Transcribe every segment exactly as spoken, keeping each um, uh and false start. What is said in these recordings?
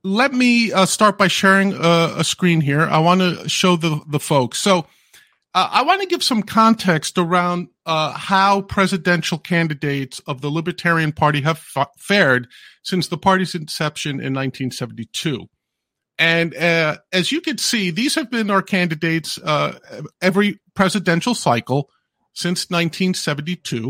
let me uh, start by sharing a, a screen here. I want to show the, the folks. So uh, I want to give some context around uh, how presidential candidates of the Libertarian Party have fa- fared since the party's inception in nineteen seventy-two. And uh, as you can see, these have been our candidates uh, every presidential cycle since nineteen seventy-two.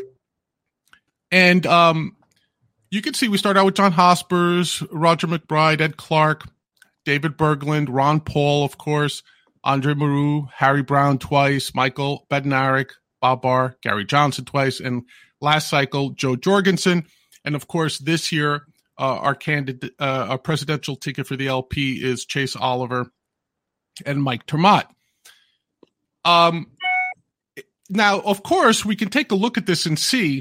And um, you can see we start out with John Hospers, Roger McBride, Ed Clark, David Bergland, Ron Paul, of course, Andre Maru, Harry Brown twice, Michael Bednarik, Bob Barr, Gary Johnson twice, and last cycle, Joe Jorgensen. And of course, this year, uh, our candidate, uh, our presidential ticket for the L P is Chase Oliver and Mike Termott. Um, now, of course, we can take a look at this and see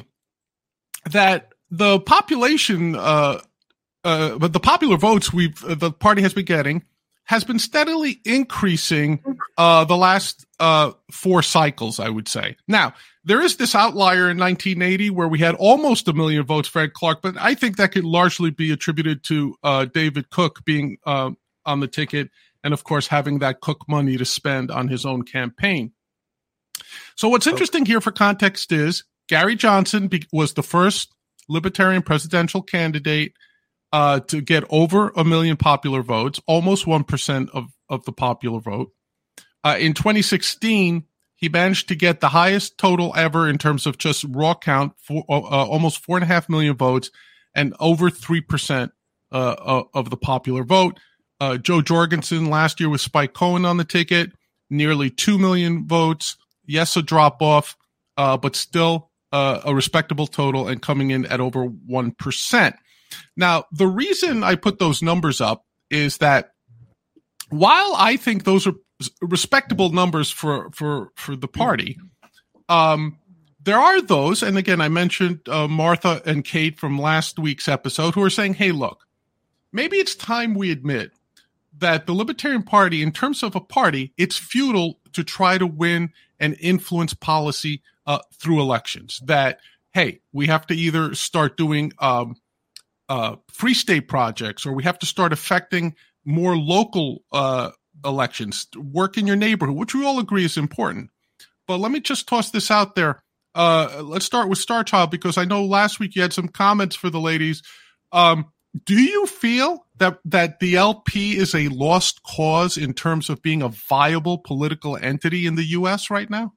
that the population, uh, uh, but the popular votes we've uh, the party has been getting has been steadily increasing uh, the last uh, four cycles, I would say. Now, there is this outlier in nineteen eighty where we had almost a million votes for Ed Clark, but I think that could largely be attributed to uh, David Cook being uh, on the ticket and, of course, having that Cook money to spend on his own campaign. So what's interesting here for context is Gary Johnson be- was the first Libertarian presidential candidate uh, to get over a million popular votes, almost one percent of, of the popular vote. Uh, in twenty sixteen, he managed to get the highest total ever in terms of just raw count, for, uh, almost four and a half million votes and over three percent uh, of the popular vote. Uh, Joe Jorgensen last year with Spike Cohen on the ticket, nearly two million votes. Yes, a drop off, uh, but still uh, a respectable total and coming in at over one percent. Now, the reason I put those numbers up is that while I think those are respectable numbers for, for, for the party, um, there are those, and again, I mentioned uh, Martha and Kate from last week's episode, who are saying, hey, look, maybe it's time we admit that the Libertarian Party, in terms of a party, it's futile to try to win and influence policy uh, through elections. That, hey, we have to either start doing um, uh, free state projects, or we have to start affecting more local uh, elections, work in your neighborhood, which we all agree is important. But let me just toss this out there. Uh, let's start with Star Child, because I know last week you had some comments for the ladies. Um, do you feel that, that the L P is a lost cause in terms of being a viable political entity in the U S right now?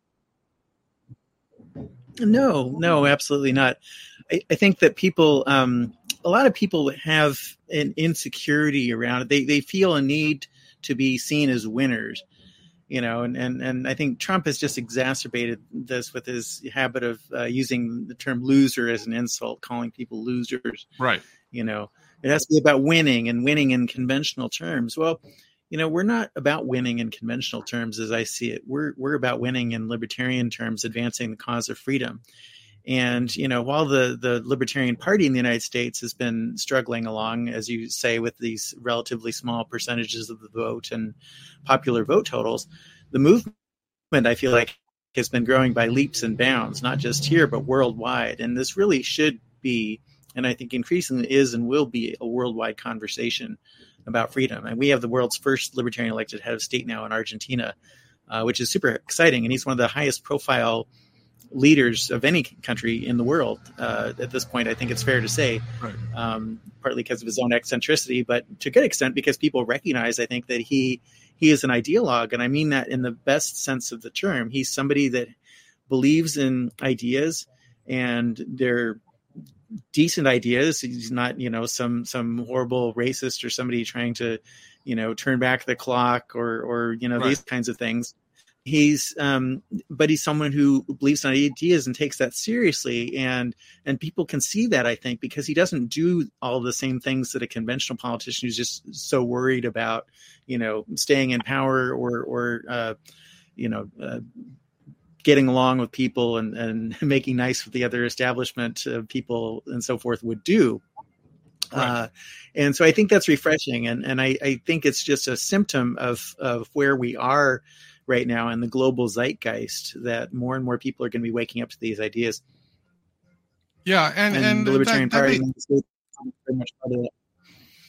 No, no, absolutely not. I, I think that people, um, a lot of people have an insecurity around it. They they feel a need to be seen as winners, you know, and, and, and I think Trump has just exacerbated this with his habit of uh, using the term loser as an insult, calling people losers. Right. You know, it has to be about winning and winning in conventional terms. Well, you know, we're not about winning in conventional terms as I see it. We're we're about winning in libertarian terms, advancing the cause of freedom. And, you know, while the, the Libertarian Party in the United States has been struggling along, as you say, with these relatively small percentages of the vote and popular vote totals, the movement, I feel like, has been growing by leaps and bounds, not just here, but worldwide. And this really should be, and I think increasingly is and will be, a worldwide conversation about freedom. And we have the world's first libertarian elected head of state now in Argentina, uh, which is super exciting. And he's one of the highest profile leaders of any country in the world uh, at this point. I think it's fair to say, right. um, partly because of his own eccentricity, but to a good extent because people recognize, I think, that he he is an ideologue, and I mean that in the best sense of the term. He's somebody that believes in ideas, and they're decent ideas. He's not, you know, some some horrible racist or somebody trying to, you know, turn back the clock or or you know right. these kinds of things. He's, um, but he's someone who believes in ideas and takes that seriously, and and people can see that, I think, because he doesn't do all the same things that a conventional politician who's just so worried about, you know, staying in power or or uh, you know uh, getting along with people and and making nice with the other establishment uh, people and so forth would do. Right. Uh, and so I think that's refreshing, and and I, I think it's just a symptom of of where we are right now in the global zeitgeist, that more and more people are going to be waking up to these ideas. Yeah, and and, and the Libertarian that, that Party may, is very much part of that.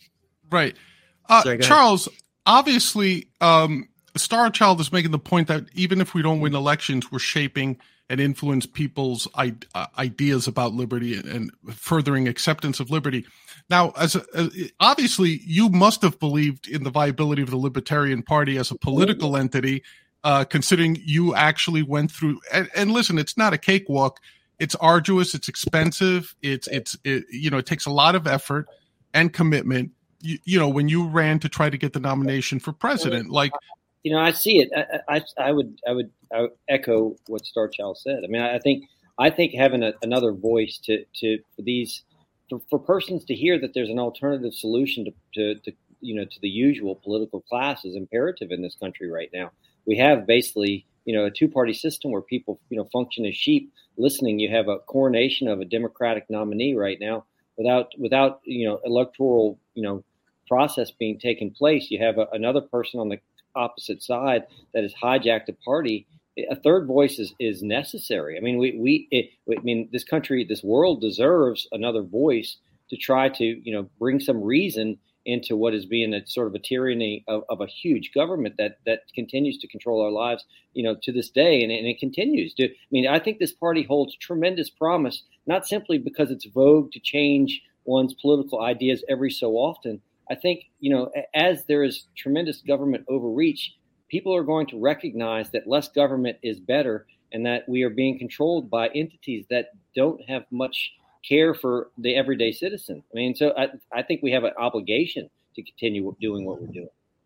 Right. Uh, Sorry, Charles, obviously, um, Star Child is making the point that even if we don't win elections, we're shaping and influence people's I- uh, ideas about liberty and furthering acceptance of liberty. Now, as, a, as obviously, you must have believed in the viability of the Libertarian Party as a political entity, uh, considering you actually went through. And, and listen, it's not a cakewalk. It's arduous. It's expensive. It's it's it, you know, it takes a lot of effort and commitment. You, you know, when you ran to try to get the nomination for president, like. You know, I see it. I, I, I would, I would, I would echo what Star Child said. I mean, I think, I think having a, another voice to, to for these, for, for persons to hear that there's an alternative solution to, to, to, you know, to the usual political class is imperative in this country right now. We have basically, you know, a two-party system where people, you know, function as sheep listening. You have a coronation of a Democratic nominee right now without, without, you know, electoral, you know, process being taken place. You have a, another person on the opposite side that has hijacked a party. A third voice is, is necessary. I mean, we, we, it, I mean, this country, this world deserves another voice to try to, you know, bring some reason into what is being a sort of a tyranny of, of a huge government that, that continues to control our lives, you know, to this day. And, and it continues to, I mean, I think this party holds tremendous promise, not simply because it's vogue to change one's political ideas every so often. I think, you know, as there is tremendous government overreach, people are going to recognize that less government is better and that we are being controlled by entities that don't have much care for the everyday citizen. I mean, so I, I think we have an obligation to continue doing what we're doing.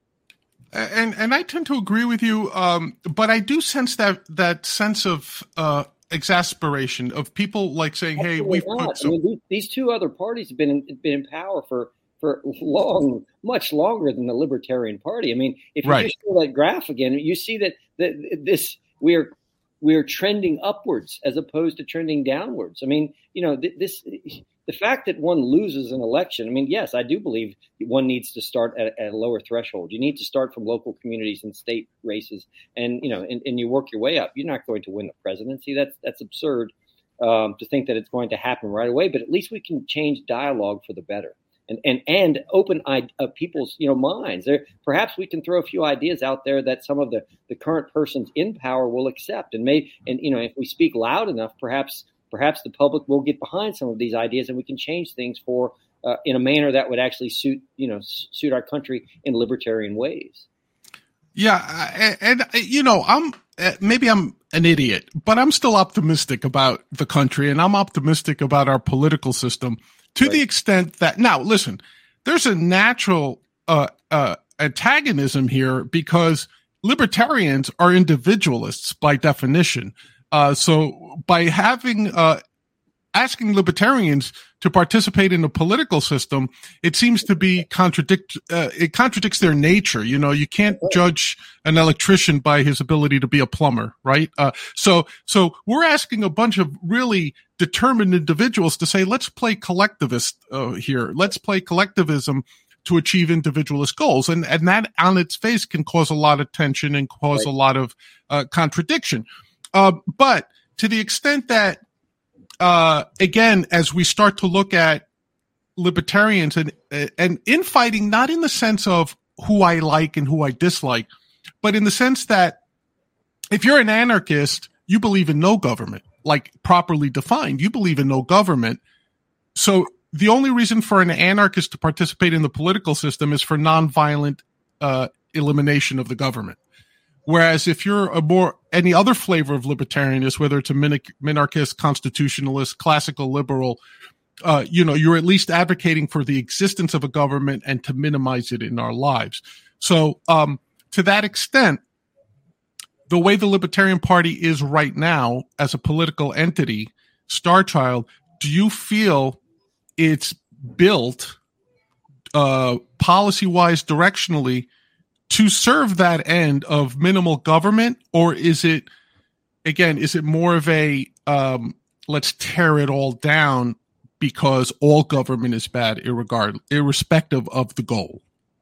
And and I tend to agree with you, um, but I do sense that that sense of uh, exasperation of people like saying, "Hey, Absolutely we've not. put some." I mean, these, these two other parties have been in, been in power for. for long, much longer than the Libertarian Party. I mean, if you right. just show that graph again, you see that, that this we're we're trending upwards as opposed to trending downwards. I mean, you know, this the fact that one loses an election. I mean, yes, I do believe one needs to start at, at a lower threshold. You need to start from local communities and state races, and you know, and, and you work your way up. You're not going to win the presidency. That's that's absurd um, to think that it's going to happen right away. But at least we can change dialogue for the better. And, and and open uh, people's you know minds. There, perhaps we can throw a few ideas out there that some of the, the current persons in power will accept. And may and you know if we speak loud enough, perhaps perhaps the public will get behind some of these ideas, and we can change things for uh, in a manner that would actually suit you know suit our country in libertarian ways. Yeah, and, and you know I'm maybe I'm an idiot, but I'm still optimistic about the country, and I'm optimistic about our political system. To right. the extent that now, listen, there's a natural uh, uh, antagonism here because libertarians are individualists by definition. Uh, so by having uh, asking libertarians to participate in a political system, it seems to be contradict. Uh, it contradicts their nature. You know, you can't judge an electrician by his ability to be a plumber, right? Uh, so, so we're asking a bunch of really determined individuals to say, let's play collectivist uh, here. Let's play collectivism to achieve individualist goals, and and that on its face can cause a lot of tension and cause right. a lot of uh, contradiction. Uh, but to the extent that Uh, again, as we start to look at libertarians and and infighting, not in the sense of who I like and who I dislike, but in the sense that if you're an anarchist, you believe in no government, like properly defined. You believe in no government. So the only reason for an anarchist to participate in the political system is for nonviolent uh, elimination of the government. Whereas if you're a more any other flavor of libertarianism, whether it's a minarchist, constitutionalist, classical liberal, uh, you know, you're at least advocating for the existence of a government and to minimize it in our lives. So um, to that extent, the way the Libertarian Party is right now as a political entity, Star Child, do you feel it's built uh, policy-wise, directionally, to serve that end of minimal government, or is it, again, is it more of a um, let's tear it all down because all government is bad, irregard, irrespective of the goal?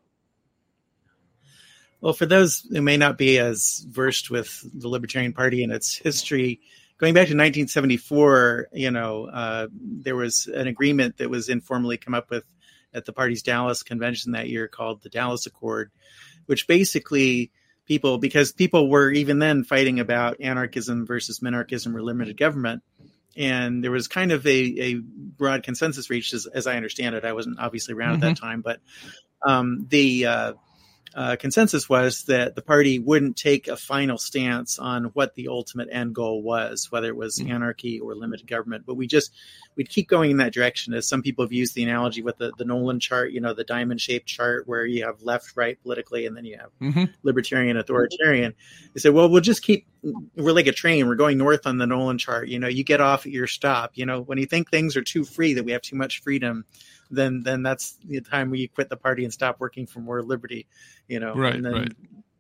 Well, for those who may not be as versed with the Libertarian Party and its history, going back to nineteen seventy-four, you know, uh, there was an agreement that was informally come up with at the party's Dallas convention that year called the Dallas Accord, which basically people, because people were even then fighting about anarchism versus minarchism or limited government. And there was kind of a, a broad consensus reached, as, as I understand it. I wasn't obviously around mm-hmm. at that time, but um, the uh, uh, consensus was that the party wouldn't take a final stance on what the ultimate end goal was, whether it was mm-hmm. anarchy or limited government. But we just, we'd keep going in that direction. As some people have used the analogy with the, the Nolan chart, you know, the diamond shaped chart where you have left, right politically, and then you have mm-hmm. libertarian, authoritarian. They said, well, we'll just keep, we're like a train. We're going north on the Nolan chart. You know, you get off at your stop. You know, when you think things are too free, that we have too much freedom, then then that's the time where you quit the party and stop working for more liberty. You know, right, and then, right.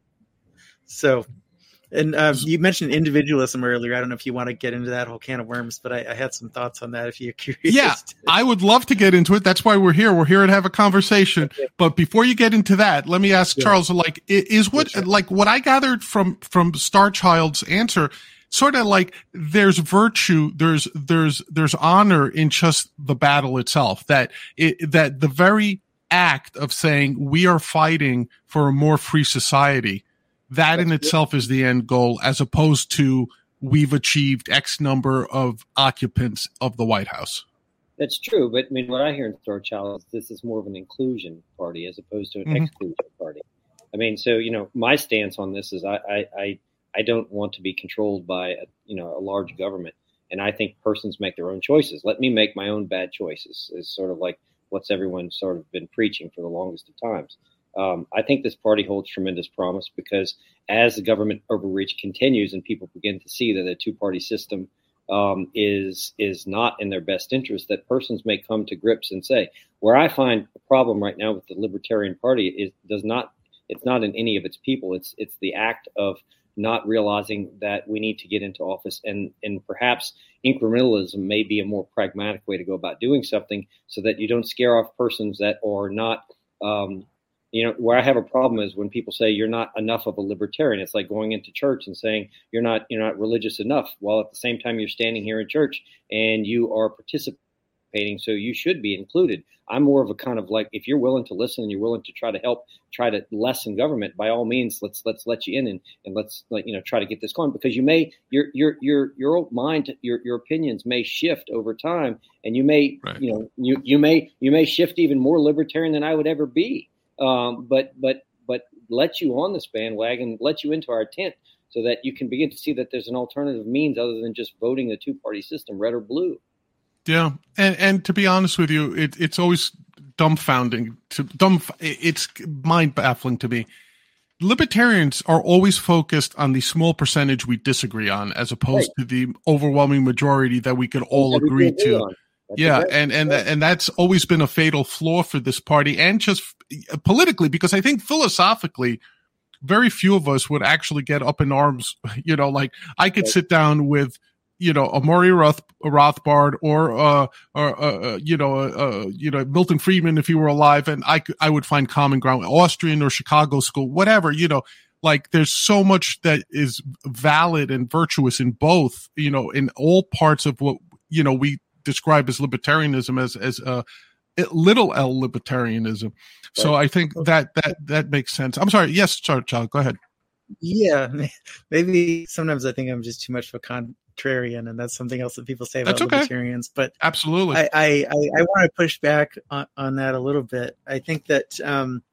So, and uh, you mentioned individualism earlier. I don't know if you want to get into that whole can of worms, but I, I had some thoughts on that if you're curious. Yeah, I would love to get into it. That's why we're here. We're here to have a conversation. Okay. But before you get into that, let me ask yeah. Charles, like, is what, yeah, sure. like what I gathered from, from Star Child's answer, sort of like there's virtue, there's, there's, there's honor in just the battle itself, that it, that the very act of saying we are fighting for a more free society, that in itself is the end goal, as opposed to we've achieved X number of occupants of the White House. That's true. But I mean, what I hear in Star Child is this is more of an inclusion party as opposed to an mm-hmm. exclusion party. I mean, so, you know, my stance on this is I, I, I, I don't want to be controlled by, a, you know, a large government. And I think persons make their own choices. Let me make my own bad choices is sort of like what's everyone sort of been preaching for the longest of times. Um, I think this party holds tremendous promise because as the government overreach continues and people begin to see that a two-party system um, is is not in their best interest, that persons may come to grips and say, where I find a problem right now with the Libertarian Party is does not it's not in any of its people. It's it's the act of not realizing that we need to get into office, and and perhaps incrementalism may be a more pragmatic way to go about doing something so that you don't scare off persons that are not um, You know, where I have a problem is when people say you're not enough of a libertarian. It's like going into church and saying you're not you're not religious enough, while at the same time you're standing here in church and you are participating, so you should be included. I'm more of a kind of like, if you're willing to listen and you're willing to try to help, try to lessen government, by all means, let's let's let you in and, and let's like, you know, try to get this going, because you may your your your your old mind, your your opinions may shift over time, and you may right. you know you you may you may shift even more libertarian than I would ever be. Um, but but but let you on this bandwagon, let you into our tent, so that you can begin to see that there's an alternative means other than just voting the two-party system, red or blue. Yeah, and and to be honest with you, it, it's always dumbfounding to dumb. It's mind baffling to me. Libertarians are always focused on the small percentage we disagree on, as opposed right. to the overwhelming majority that we could all That's agree to. On. That's yeah, and and right. and that's always been a fatal flaw for this party, and just politically, because I think philosophically, very few of us would actually get up in arms. You know, like I could right. sit down with, you know, a Murray Roth, a Rothbard, or uh, or uh, you know, uh, uh, you know, Milton Friedman if he were alive, and I could, I would find common ground. Austrian or Chicago school, whatever, you know. Like there's so much that is valid and virtuous in both, you know, in all parts of what, you know, we describe as libertarianism, as as uh, little L libertarianism. Right. So I think that that that makes sense. I'm sorry. Yes, Charles, go ahead. Yeah, maybe sometimes I think I'm just too much of a contrarian, and that's something else that people say about okay. libertarians. But absolutely, I I, I, I want to push back on, on that a little bit. I think that um,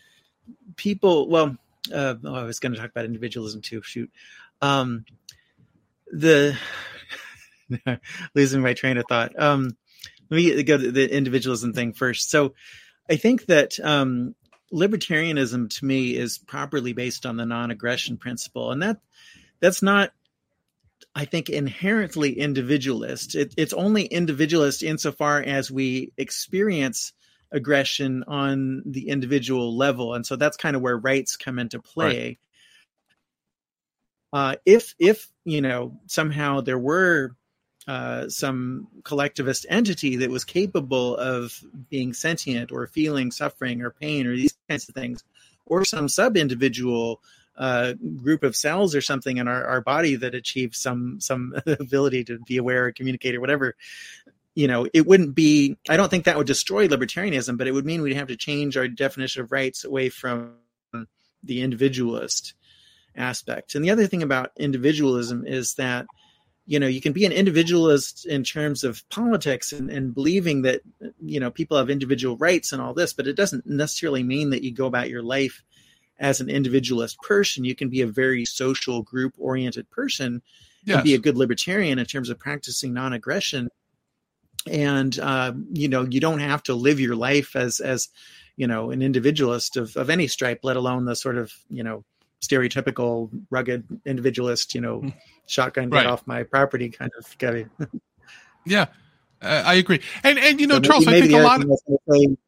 people, well, uh, oh, I was going to talk about individualism too. Shoot, um, the. Losing my train of thought. Um, let me go to the individualism thing first. So I think that um, libertarianism to me is properly based on the non-aggression principle. And that that's not, I think, inherently individualist. It, it's only individualist insofar as we experience aggression on the individual level. And so that's kind of where rights come into play. Right. Uh, if, if, you know, somehow there were Uh, some collectivist entity that was capable of being sentient or feeling suffering or pain or these kinds of things, or some sub-individual uh, group of cells or something in our, our body that achieves some some ability to be aware or communicate or whatever, you know, it wouldn't be, I don't think that would destroy libertarianism, but it would mean we'd have to change our definition of rights away from the individualist aspect. And the other thing about individualism is that, you know, you can be an individualist in terms of politics and, and believing that, you know, people have individual rights and all this, but it doesn't necessarily mean that you go about your life as an individualist person. You can be a very social group oriented person yes. and be a good libertarian in terms of practicing non-aggression. And, uh, you know, you don't have to live your life as, as, you know, an individualist of, of any stripe, let alone the sort of, you know, stereotypical rugged individualist, you know, shotgun, get right. off my property kind of guy. Yeah, uh, I agree. And, and, you know, so Charles, maybe, maybe I think a lot of,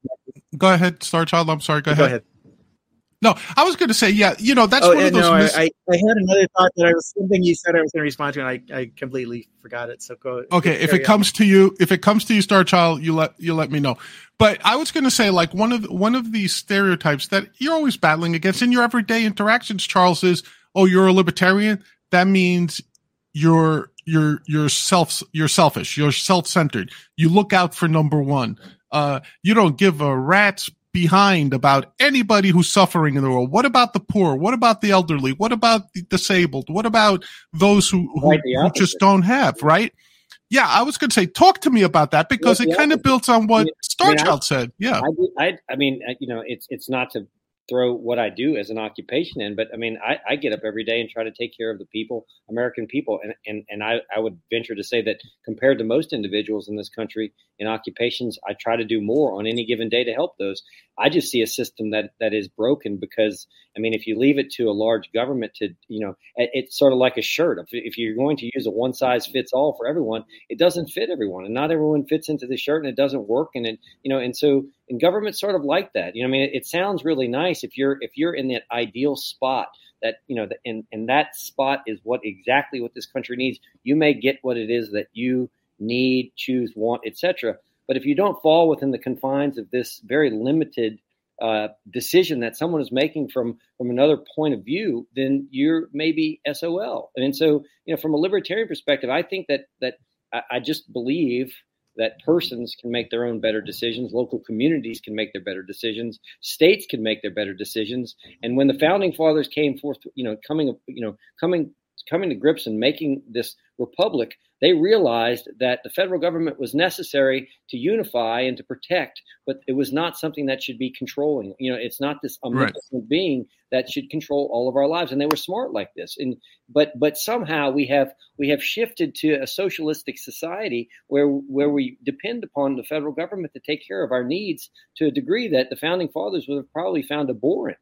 go ahead, Star Child. I'm sorry. Go, go ahead. ahead. No, I was going to say, yeah, you know, that's oh, one of those. No, mis- I, I had another thought that I was something you said I was going to respond to, and I, I completely forgot it. So go. Okay, if it on. comes to you, if it comes to you, Star Child, you let you let me know. But I was going to say, like one of one of these stereotypes that you're always battling against in your everyday interactions, Charles, is, oh, you're a libertarian. That means you're you're you're self you're selfish. You're self-centered. You look out for number one. Uh, you don't give a rat's behind about anybody who's suffering in the world. What about the poor? What about the elderly? What about the disabled? What about those who, who, right, who just don't have, right? Yeah, I was going to say, talk to me about that because it kind of builds on what Star Child said. Yeah. I, I, I mean, you know, it's it's not to throw what I do as an occupation in, but I mean, I, I get up every day and try to take care of the people, American people. And, and, and I, I would venture to say that compared to most individuals in this country in occupations, I try to do more on any given day to help those. I just see a system that, that is broken because, I mean, if you leave it to a large government to, you know, it, it's sort of like a shirt. If, if you're going to use a one size fits all for everyone, it doesn't fit everyone, and not everyone fits into the shirt, and it doesn't work. And it, you know, and so, and government's sort of like that. You know, I mean, it, it sounds really nice if you're if you're in that ideal spot that, you know, the, and and that spot is what exactly what this country needs. You may get what it is that you need, choose, want, et cetera. But if you don't fall within the confines of this very limited uh, decision that someone is making from from another point of view, then you're maybe S O L. And, and so, you know, from a libertarian perspective, I think that that I, I just believe that persons can make their own better decisions. Local communities can make their better decisions. States can make their better decisions. And when the founding fathers came forth, you know, coming, you know, coming, coming to grips and making this republic, they realized that the federal government was necessary to unify and to protect, but it was not something that should be controlling. You know, it's not this omnipotent right. being that should control all of our lives. And they were smart like this. And but but somehow we have we have shifted to a socialistic society where where we depend upon the federal government to take care of our needs to a degree that the founding fathers would have probably found abhorrent.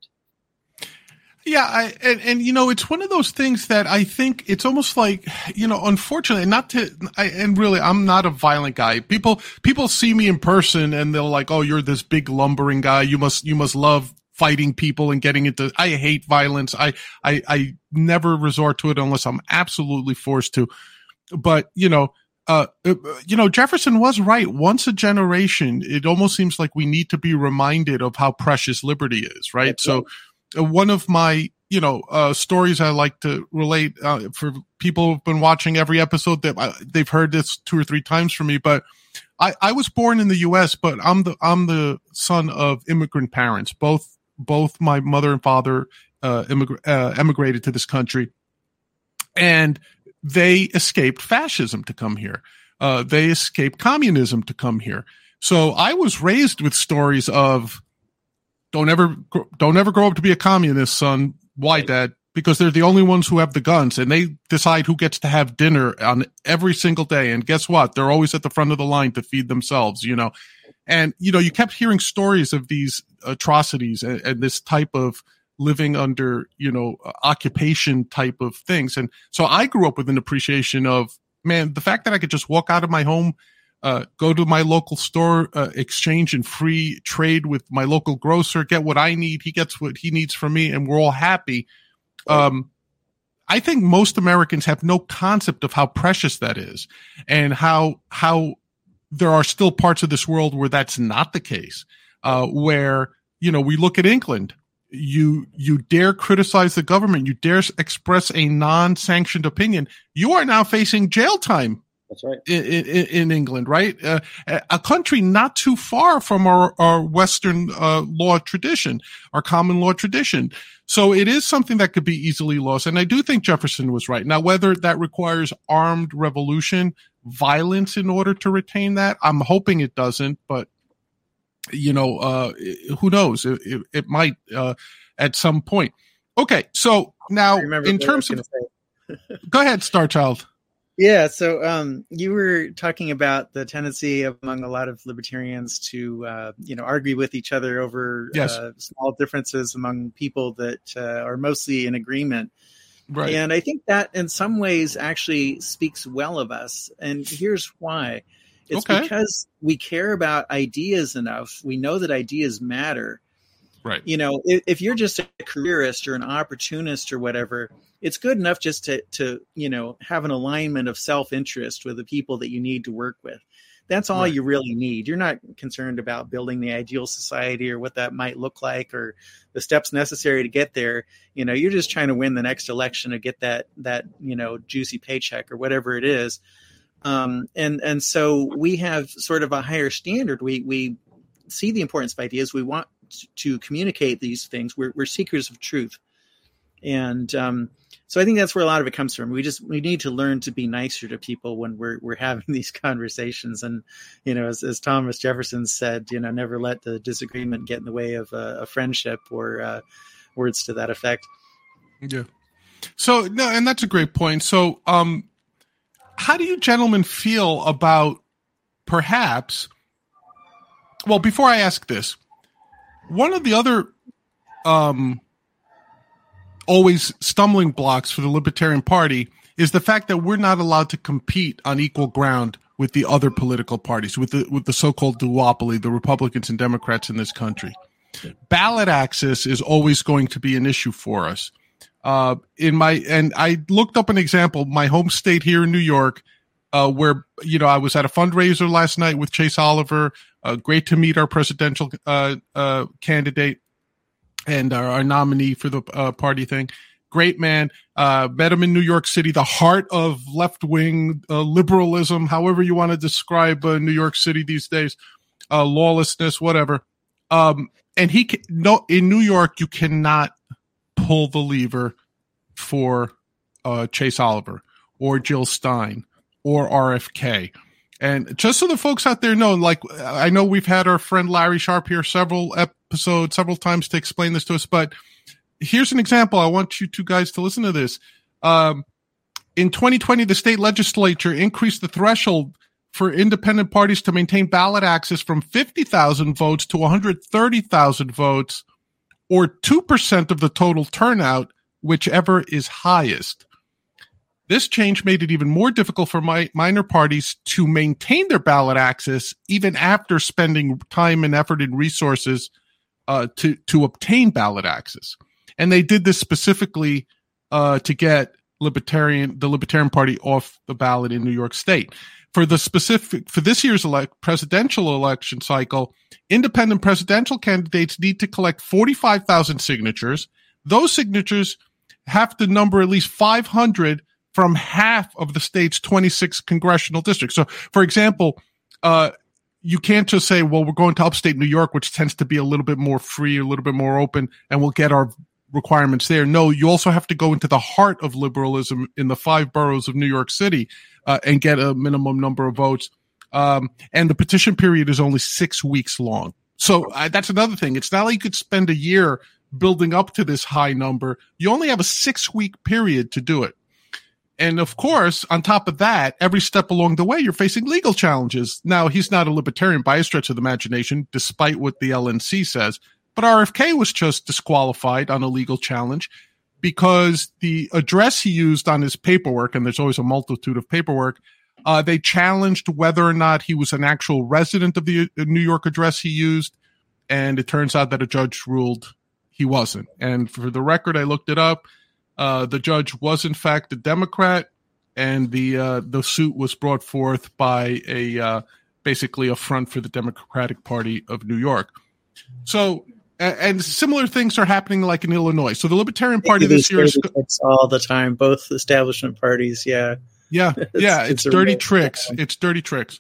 Yeah, I, and, and, you know, it's one of those things that I think it's almost like, you know, unfortunately, not to, I, and really, I'm not a violent guy. People, people see me in person and they're like, oh, you're this big lumbering guy. You must, you must love fighting people and getting into, I hate violence. I, I, I never resort to it unless I'm absolutely forced to. But, you know, uh, you know, Jefferson was right. Once a generation, it almost seems like we need to be reminded of how precious liberty is, right? That's so, right. One of my, you know, uh, stories I like to relate uh, for people who've been watching every episode that uh, they've heard this two or three times from me. But I, I was born in the U S, but I'm the I'm the son of immigrant parents. Both both my mother and father uh, immig- uh, emigrated to this country, and they escaped fascism to come here. Uh, they escaped communism to come here. So I was raised with stories of, Don't ever, don't ever grow up to be a communist, son. Why, right. Dad? Because they're the only ones who have the guns, and they decide who gets to have dinner on every single day. And guess what? They're always at the front of the line to feed themselves, you know. And, you know, you kept hearing stories of these atrocities and, and this type of living under, you know, occupation type of things. And so I grew up with an appreciation of, man, the fact that I could just walk out of my home, Uh, go to my local store, uh, exchange and free trade with my local grocer, get what I need. He gets what he needs from me, and we're all happy. Um, I think most Americans have no concept of how precious that is, and how, how there are still parts of this world where that's not the case. Uh, where, you know, we look at England. You, you dare criticize the government. You dare express a non-sanctioned opinion. You are now facing jail time. That's right. In, in, in England, right? Uh, a country not too far from our, our Western uh, law tradition, our common law tradition. So it is something that could be easily lost. And I do think Jefferson was right. Now, whether that requires armed revolution, violence in order to retain that, I'm hoping it doesn't. But, you know, uh, who knows? It, it, it might uh, at some point. Okay, so now in terms of... Go ahead, Starchild. Yeah, so um, you were talking about the tendency among a lot of libertarians to, uh, you know, argue with each other over yes. uh, small differences among people that uh, are mostly in agreement. Right. And I think that in some ways actually speaks well of us. And here's why. It's okay. because we care about ideas enough. We know that ideas matter. Right. You know, if, if you're just a careerist or an opportunist or whatever, it's good enough just to, to, you know, have an alignment of self-interest with the people that you need to work with. That's all right. You really need. You're not concerned about building the ideal society or what that might look like or the steps necessary to get there. You know, you're just trying to win the next election to get that, that, you know, juicy paycheck or whatever it is. Um, and, and so we have sort of a higher standard. We, we see the importance of ideas. We want to communicate these things. We're, we're seekers of truth. And, um, so I think that's where a lot of it comes from. We just, we need to learn to be nicer to people when we're, we're having these conversations. And, you know, as, as Thomas Jefferson said, you know, never let the disagreement get in the way of a, a friendship or, uh, words to that effect. Yeah. So, no, and that's a great point. So, um, how do you gentlemen feel about perhaps, well, before I ask this, one of the other, um, always stumbling blocks for the Libertarian Party is the fact that we're not allowed to compete on equal ground with the other political parties, with the with the so-called duopoly, the Republicans and Democrats in this country. Ballot access is always going to be an issue for us. Uh, in my and I looked up an example, my home state here in New York, uh, where you know I was at a fundraiser last night with Chase Oliver. Uh, great to meet our presidential uh, uh, candidate. And our, our nominee for the uh, party thing. Great man. Uh, met him in New York City, the heart of left-wing uh, liberalism, however you want to describe uh, New York City these days, uh, lawlessness, whatever. Um, and he can, no, in New York, you cannot pull the lever for uh, Chase Oliver or Jill Stein or R F K. And just so the folks out there know, like, I know we've had our friend Larry Sharp here several episodes, several times to explain this to us, but here's an example. I want you two guys to listen to this. Um, in twenty twenty, the state legislature increased the threshold for independent parties to maintain ballot access from fifty thousand votes to one hundred thirty thousand votes, or two percent of the total turnout, whichever is highest. This change made it even more difficult for mi- minor parties to maintain their ballot access even after spending time and effort and resources uh, to, to obtain ballot access. And they did this specifically uh, to get Libertarian, the Libertarian Party off the ballot in New York State. For the specific, for this year's elect, presidential election cycle, independent presidential candidates need to collect forty-five thousand signatures. Those signatures have to number at least five hundred from half of the state's twenty-six congressional districts. So, for example, uh, you can't just say, well, we're going to upstate New York, which tends to be a little bit more free, a little bit more open, and we'll get our requirements there. No, you also have to go into the heart of liberalism in the five boroughs of New York City uh, and get a minimum number of votes. Um, and the petition period is only six weeks long. So uh, that's another thing. It's not like you could spend a year building up to this high number. You only have a six-week period to do it. And of course, on top of that, every step along the way, you're facing legal challenges. Now, he's not a libertarian by a stretch of the imagination, despite what the L N C says. But R F K was just disqualified on a legal challenge because the address he used on his paperwork, and there's always a multitude of paperwork, uh, they challenged whether or not he was an actual resident of the New York address he used. And it turns out that a judge ruled he wasn't. And for the record, I looked it up. Uh, the judge was, in fact, a Democrat, and the uh, the suit was brought forth by a uh, basically a front for the Democratic Party of New York. So, and, and similar things are happening like in Illinois. So the Libertarian Party this year is all the time, both establishment parties, yeah. Yeah, it's, yeah, it's, it's dirty real, tricks. yeah. It's dirty tricks.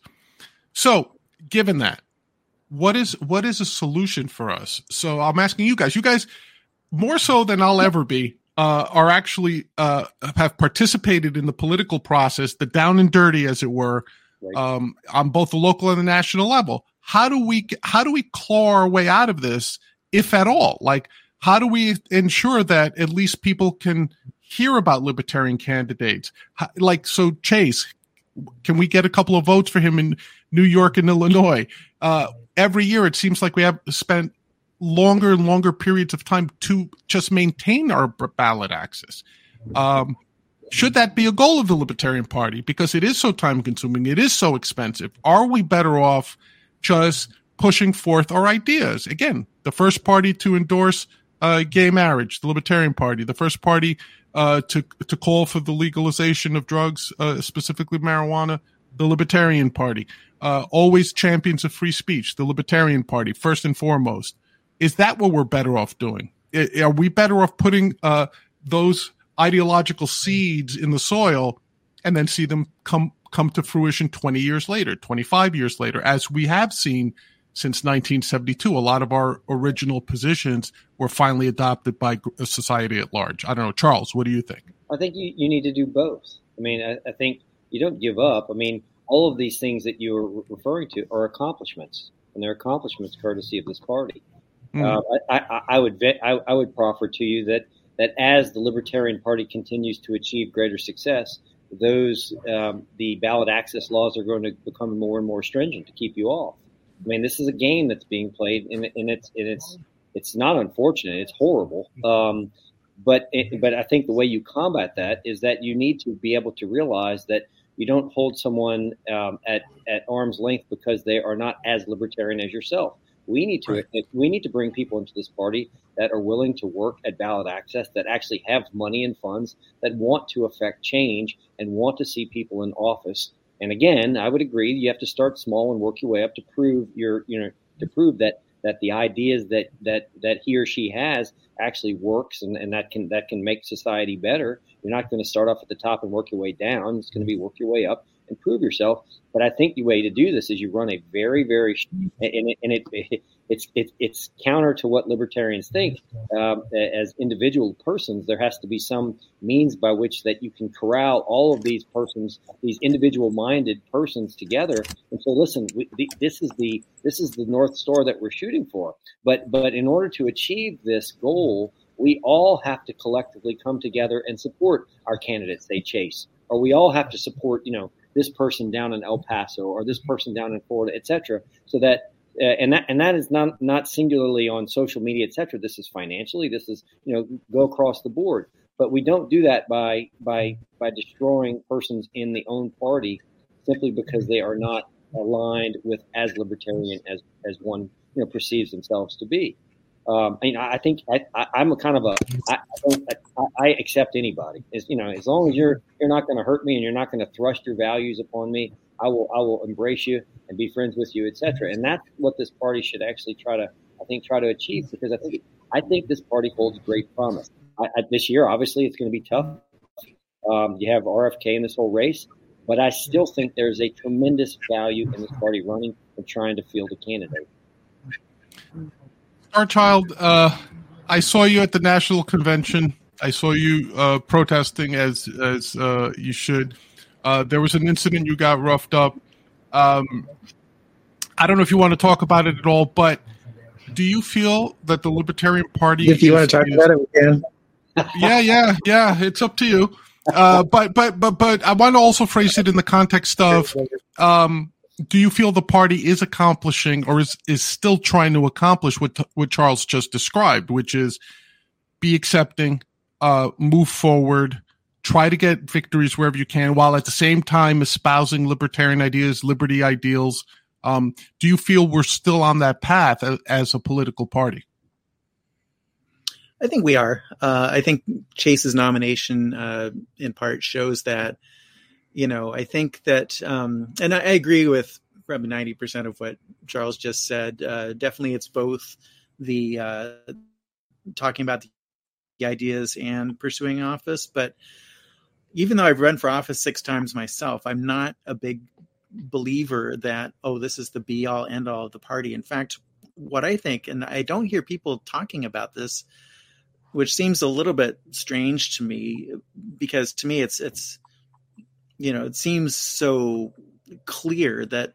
So, given that, what is what is a solution for us? So, I'm asking you guys. You guys, more so than I'll ever be, uh, are actually uh, have participated in the political process, the down and dirty, as it were, Right. um, on both the local and the national level. How do we how do we claw our way out of this, if at all? Like, how do we ensure that at least people can hear about libertarian candidates? How, like, so Chase, can we get a couple of votes for him in New York and Illinois? Uh, every year, it seems like we have spent longer and longer periods of time to just maintain our ballot access. Um, should that be a goal of the Libertarian Party? Because it is so time consuming, it is so expensive. Are we better off just pushing forth our ideas? Again, the first party to endorse uh, gay marriage, the Libertarian Party, the first party uh, to to call for the legalization of drugs, uh, specifically marijuana, the Libertarian Party. Uh, always champions of free speech, the Libertarian Party, first and foremost. Is that what we're better off doing? Are we better off putting uh, those ideological seeds in the soil and then see them come come to fruition twenty years later, twenty-five years later, as we have seen since nineteen seventy-two? A lot of our original positions were finally adopted by society at large. I don't know. Charles, what do you think? I think you, you need to do both. I mean, I, I think you don't give up. I mean, all of these things that you are referring to are accomplishments, and they're accomplishments courtesy of this party. Mm. Uh, I, I, I would I, I would proffer to you that that as the Libertarian Party continues to achieve greater success, those um, the ballot access laws are going to become more and more stringent to keep you off. I mean, this is a game that's being played, and, and it's and it's it's not unfortunate; it's horrible. Um, but it, but I think the way you combat that is that you need to be able to realize that you don't hold someone um, at at arm's length because they are not as libertarian as yourself. We need to right. we need to bring people into this party that are willing to work at ballot access, that actually have money and funds, that want to affect change and want to see people in office. And again, I would agree you have to start small and work your way up to prove your you know to prove that that the ideas that that that he or she has actually works, and, and that can that can make society better. You're not going to start off at the top and work your way down. It's going to be work your way up and prove yourself. But I think the way to do this is you run a very, very, and it, and it, it it's it, it's counter to what libertarians think. Um, as individual persons, there has to be some means by which that you can corral all of these persons, these individual-minded persons together. And so, listen, we, the, this is the this is the North Star that we're shooting for. But but in order to achieve this goal, we all have to collectively come together and support our candidates they chase, or we all have to support, you know, this person down in El Paso or this person down in Florida, et cetera, so that uh, and that and that is not not singularly on social media, et cetera. This is financially. This is, you know, go across the board. But we don't do that by by by destroying persons in the own party simply because they are not aligned with as libertarian as as one, you know, perceives themselves to be. Um, I, mean, I think I, I, I'm a kind of a I, I, don't, I, I accept anybody. As you know, as long as you're you're not going to hurt me and you're not going to thrust your values upon me, I will I will embrace you and be friends with you, et cetera. And that's what this party should actually try to I think try to achieve, because I think I think this party holds great promise. I, I, this year, obviously, it's going to be tough. Um, you have R F K in this whole race, but I still think there's a tremendous value in this party running and trying to field a candidate. Starchild, uh, I saw you at the national convention. I saw you uh, protesting as as uh, you should. Uh, there was an incident, you got roughed up. Um, I don't know if you want to talk about it at all, but do you feel that the Libertarian Party? If you is, want to talk is, about it, we can. Yeah, yeah, yeah. It's up to you. Uh, but but but but I want to also phrase it in the context of. Um, Do you feel the party is accomplishing, or is, is still trying to accomplish what what Charles just described, which is be accepting, uh, move forward, try to get victories wherever you can, while at the same time espousing libertarian ideas, liberty ideals? Um, do you feel we're still on that path as, as a political party? I think we are. Uh, I think Chase's nomination, uh, in part, shows that. You know, I think that, um, and I, I agree with probably ninety percent of what Charles just said. Uh, definitely it's both the uh, talking about the ideas and pursuing office. But, even though I've run for office six times myself, I'm not a big believer that, oh, this is the be all end all of the party. In fact, what I think, and I don't hear people talking about this, which seems a little bit strange to me, because to me it's it's you know, it seems so clear that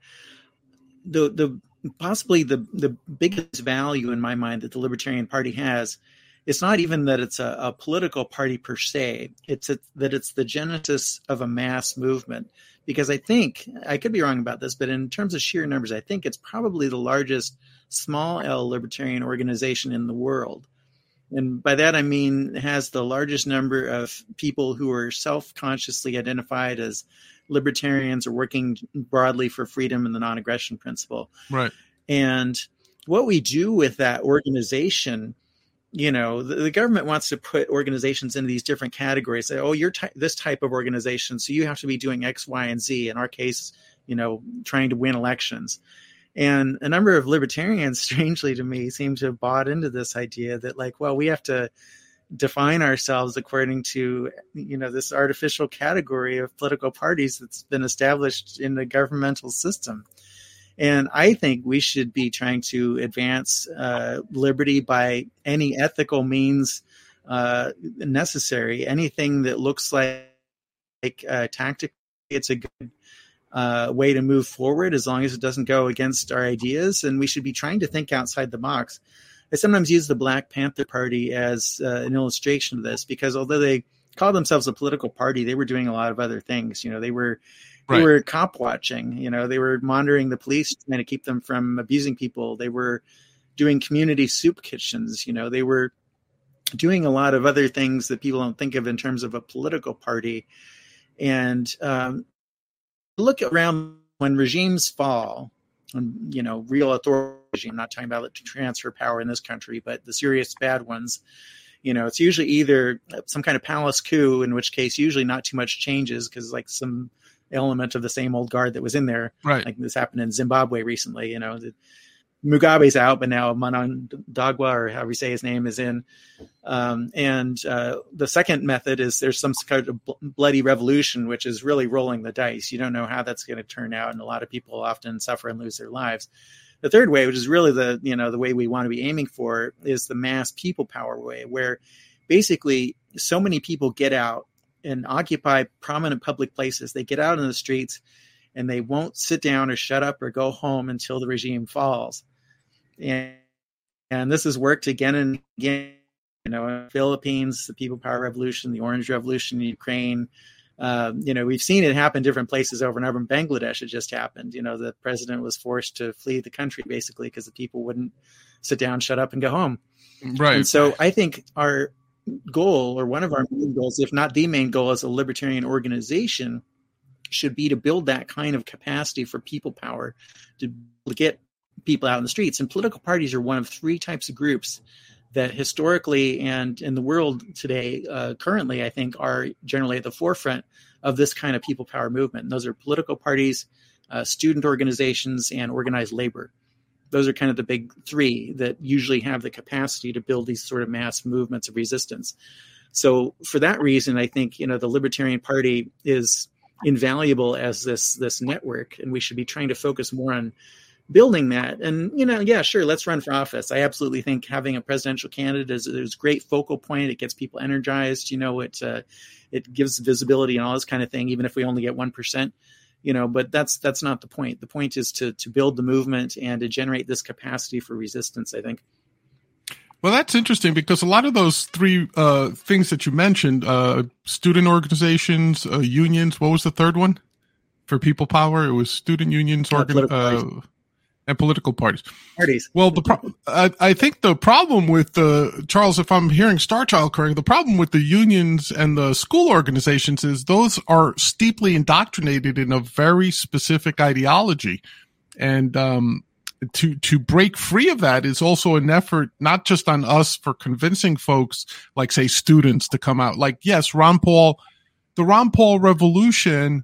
the the possibly the the biggest value in my mind that the Libertarian Party has, it's not even that it's a, a political party per se. It's a, that it's the genesis of a mass movement. Because I think, I could be wrong about this, but in terms of sheer numbers, I think it's probably the largest small L libertarian organization in the world. And by that, I mean, it has the largest number of people who are self-consciously identified as libertarians or working broadly for freedom and the non-aggression principle. Right. And what we do with that organization, you know, the, the government wants to put organizations into these different categories. Say, oh, you're ty- this type of organization, so you have to be doing X, Y, and Z. In our case, you know, trying to win elections. And a number of libertarians, strangely to me, seem to have bought into this idea that, like, well, we have to define ourselves according to, you know, this artificial category of political parties that's been established in the governmental system. And I think we should be trying to advance uh, liberty by any ethical means uh, necessary. Anything that looks like, like uh, tactically it's a good uh, way to move forward, as long as it doesn't go against our ideas. And we should be trying to think outside the box. I sometimes use the Black Panther Party as uh, an illustration of this, because although they call themselves a political party, they were doing a lot of other things. You know, they were They right. were cop watching, you know, they were monitoring the police, trying to keep them from abusing people. They were doing community soup kitchens. You know, they were doing a lot of other things that people don't think of in terms of a political party. And um, look around when regimes fall, and, you know, real authority regime, I'm not talking about to transfer power in this country, but the serious bad ones. You know, it's usually either some kind of palace coup, in which case usually not too much changes, because like some element of the same old guard that was in there. Right. Like this happened in Zimbabwe recently, you know, the, Mugabe's out, but now Mnangagwa, or however you say his name, is in. Um, and uh, the second method is there's some kind of bloody revolution, which is really rolling the dice. You don't know how that's going to turn out, and a lot of people often suffer and lose their lives. The third way, which is really the, you know, the way we want to be aiming for, is the mass people power way, where basically so many people get out and occupy prominent public places. They get out in the streets and they won't sit down or shut up or go home until the regime falls. And, and this has worked again and again, you know, in the Philippines, the People Power Revolution, the Orange Revolution in Ukraine. Uh, you know, we've seen it happen different places over and over. In Bangladesh, it just happened. You know, the president was forced to flee the country basically because the people wouldn't sit down, shut up, and go home. Right. And so I think our goal, or one of our main goals, if not the main goal as a libertarian organization, should be to build that kind of capacity for people power to get people out in the streets. And political parties are one of three types of groups that historically and in the world today, uh, currently, I think, are generally at the forefront of this kind of people power movement. And those are political parties, uh, student organizations, and organized labor. Those are kind of the big three that usually have the capacity to build these sort of mass movements of resistance. So for that reason, I think, you know, the Libertarian Party is invaluable as this, this network, and we should be trying to focus more on building that. And, you know, yeah, sure, let's run for office. I absolutely think having a presidential candidate is, is a great focal point. It gets people energized. You know, it, uh, it gives visibility and all this kind of thing, even if we only get one percent. You know, but that's that's not the point. The point is to to build the movement and to generate this capacity for resistance, I think. Well, that's interesting, because a lot of those three uh, things that you mentioned, uh, student organizations, uh, unions, what was the third one for people power? It was student unions, organ- uh, uh, and political parties. Parties. Well, the pro- I, I think the problem with the, Charles, if I'm hearing Star Child correctly, the problem with the unions and the school organizations is those are steeply indoctrinated in a very specific ideology. And um, to to break free of that is also an effort, not just on us for convincing folks, like, say, students to come out. Like, yes, Ron Paul, the Ron Paul revolution,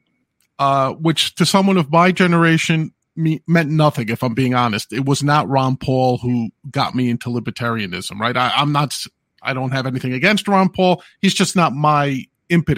uh, which to someone of my generation me, meant nothing, if I'm being honest. It was not Ron Paul who got me into libertarianism, right? I, I'm not, I don't have anything against Ron Paul. He's just not my impetus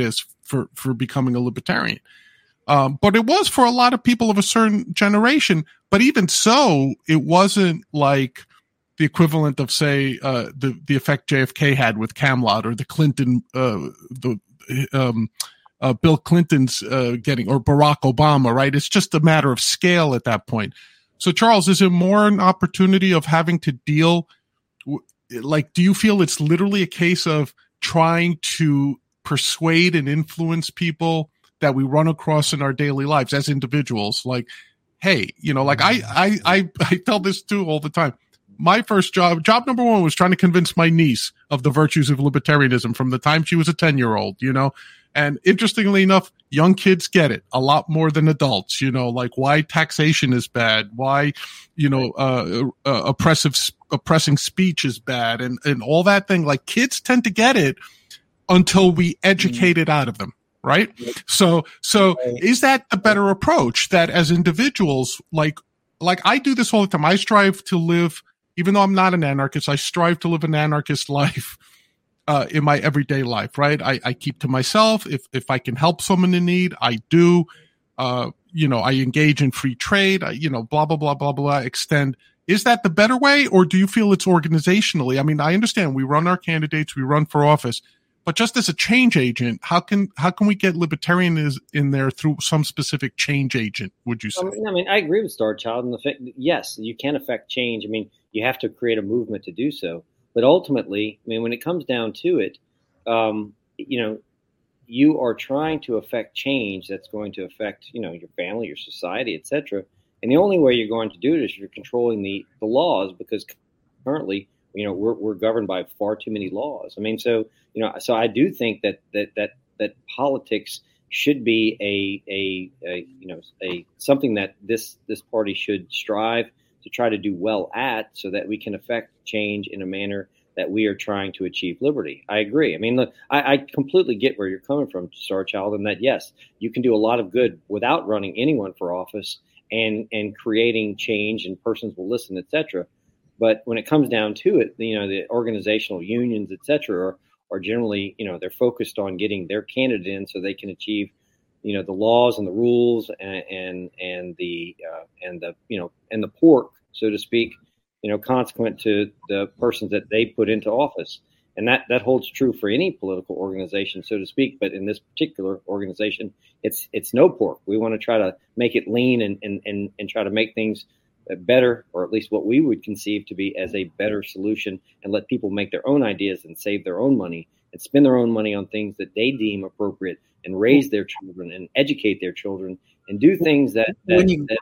for, for becoming a libertarian. Um, but it was for a lot of people of a certain generation. But even so, it wasn't like the equivalent of, say, uh, the, the effect J F K had with Camelot, or the Clinton, uh, the, um, uh, Bill Clinton's, uh, getting, or Barack Obama, right? It's just a matter of scale at that point. So, Charles, is it more an opportunity of having to deal, w- like, do you feel it's literally a case of trying to persuade and influence people that we run across in our daily lives as individuals? Like, hey, you know, like I, I, I, I tell this too all the time. My first job, job number one was trying to convince my niece of the virtues of libertarianism from the time she was a ten year old, you know, and interestingly enough, young kids get it a lot more than adults, you know, like why taxation is bad, why, you know, uh, uh oppressive, oppressing speech is bad, and, and all that thing. Like, kids tend to get it until we educate it out of them. Right. So, so is that the better approach, that as individuals, like, like I do this all the time. I strive to live, even though I'm not an anarchist, I strive to live an anarchist life, uh, in my everyday life. Right. I, I keep to myself. If, if I can help someone in need, I do. Uh, you know, I engage in free trade, I, you know, blah, blah, blah, blah, blah, extend. Is that the better way? Or do you feel it's organizationally? I mean, I understand we run our candidates, we run for office. But just as a change agent, how can how can we get libertarianism in there through some specific change agent, would you say? I mean, I agree with Star Child. In the fact, yes, you can affect change. I mean, you have to create a movement to do so. But ultimately, I mean, when it comes down to it, um, you know, you are trying to affect change that's going to affect, you know, your family, your society, et cetera. And the only way you're going to do it is you're controlling the, the laws, because currently, you know, we're we're governed by far too many laws. I mean, so you know, so I do think that that that that politics should be a a, a you know a something that this this party should strive to try to do well at, so that we can affect change in a manner that we are trying to achieve liberty. I agree. I mean, look, I, I completely get where you're coming from, Star Child, and that yes, you can do a lot of good without running anyone for office and and creating change, and persons will listen, et cetera. But when it comes down to it, you know, the organizational unions, et cetera, are, are generally, you know, they're focused on getting their candidate in so they can achieve, you know, the laws and the rules and and, and the uh, and the you know and the pork, so to speak, you know, consequent to the persons that they put into office. And that, that holds true for any political organization, so to speak. But in this particular organization, it's it's no pork. We want to try to make it lean and and and, and try to make things better, or at least what we would conceive to be as a better solution, and let people make their own ideas and save their own money and spend their own money on things that they deem appropriate, and raise their children and educate their children and do things that, that, when you,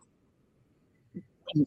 that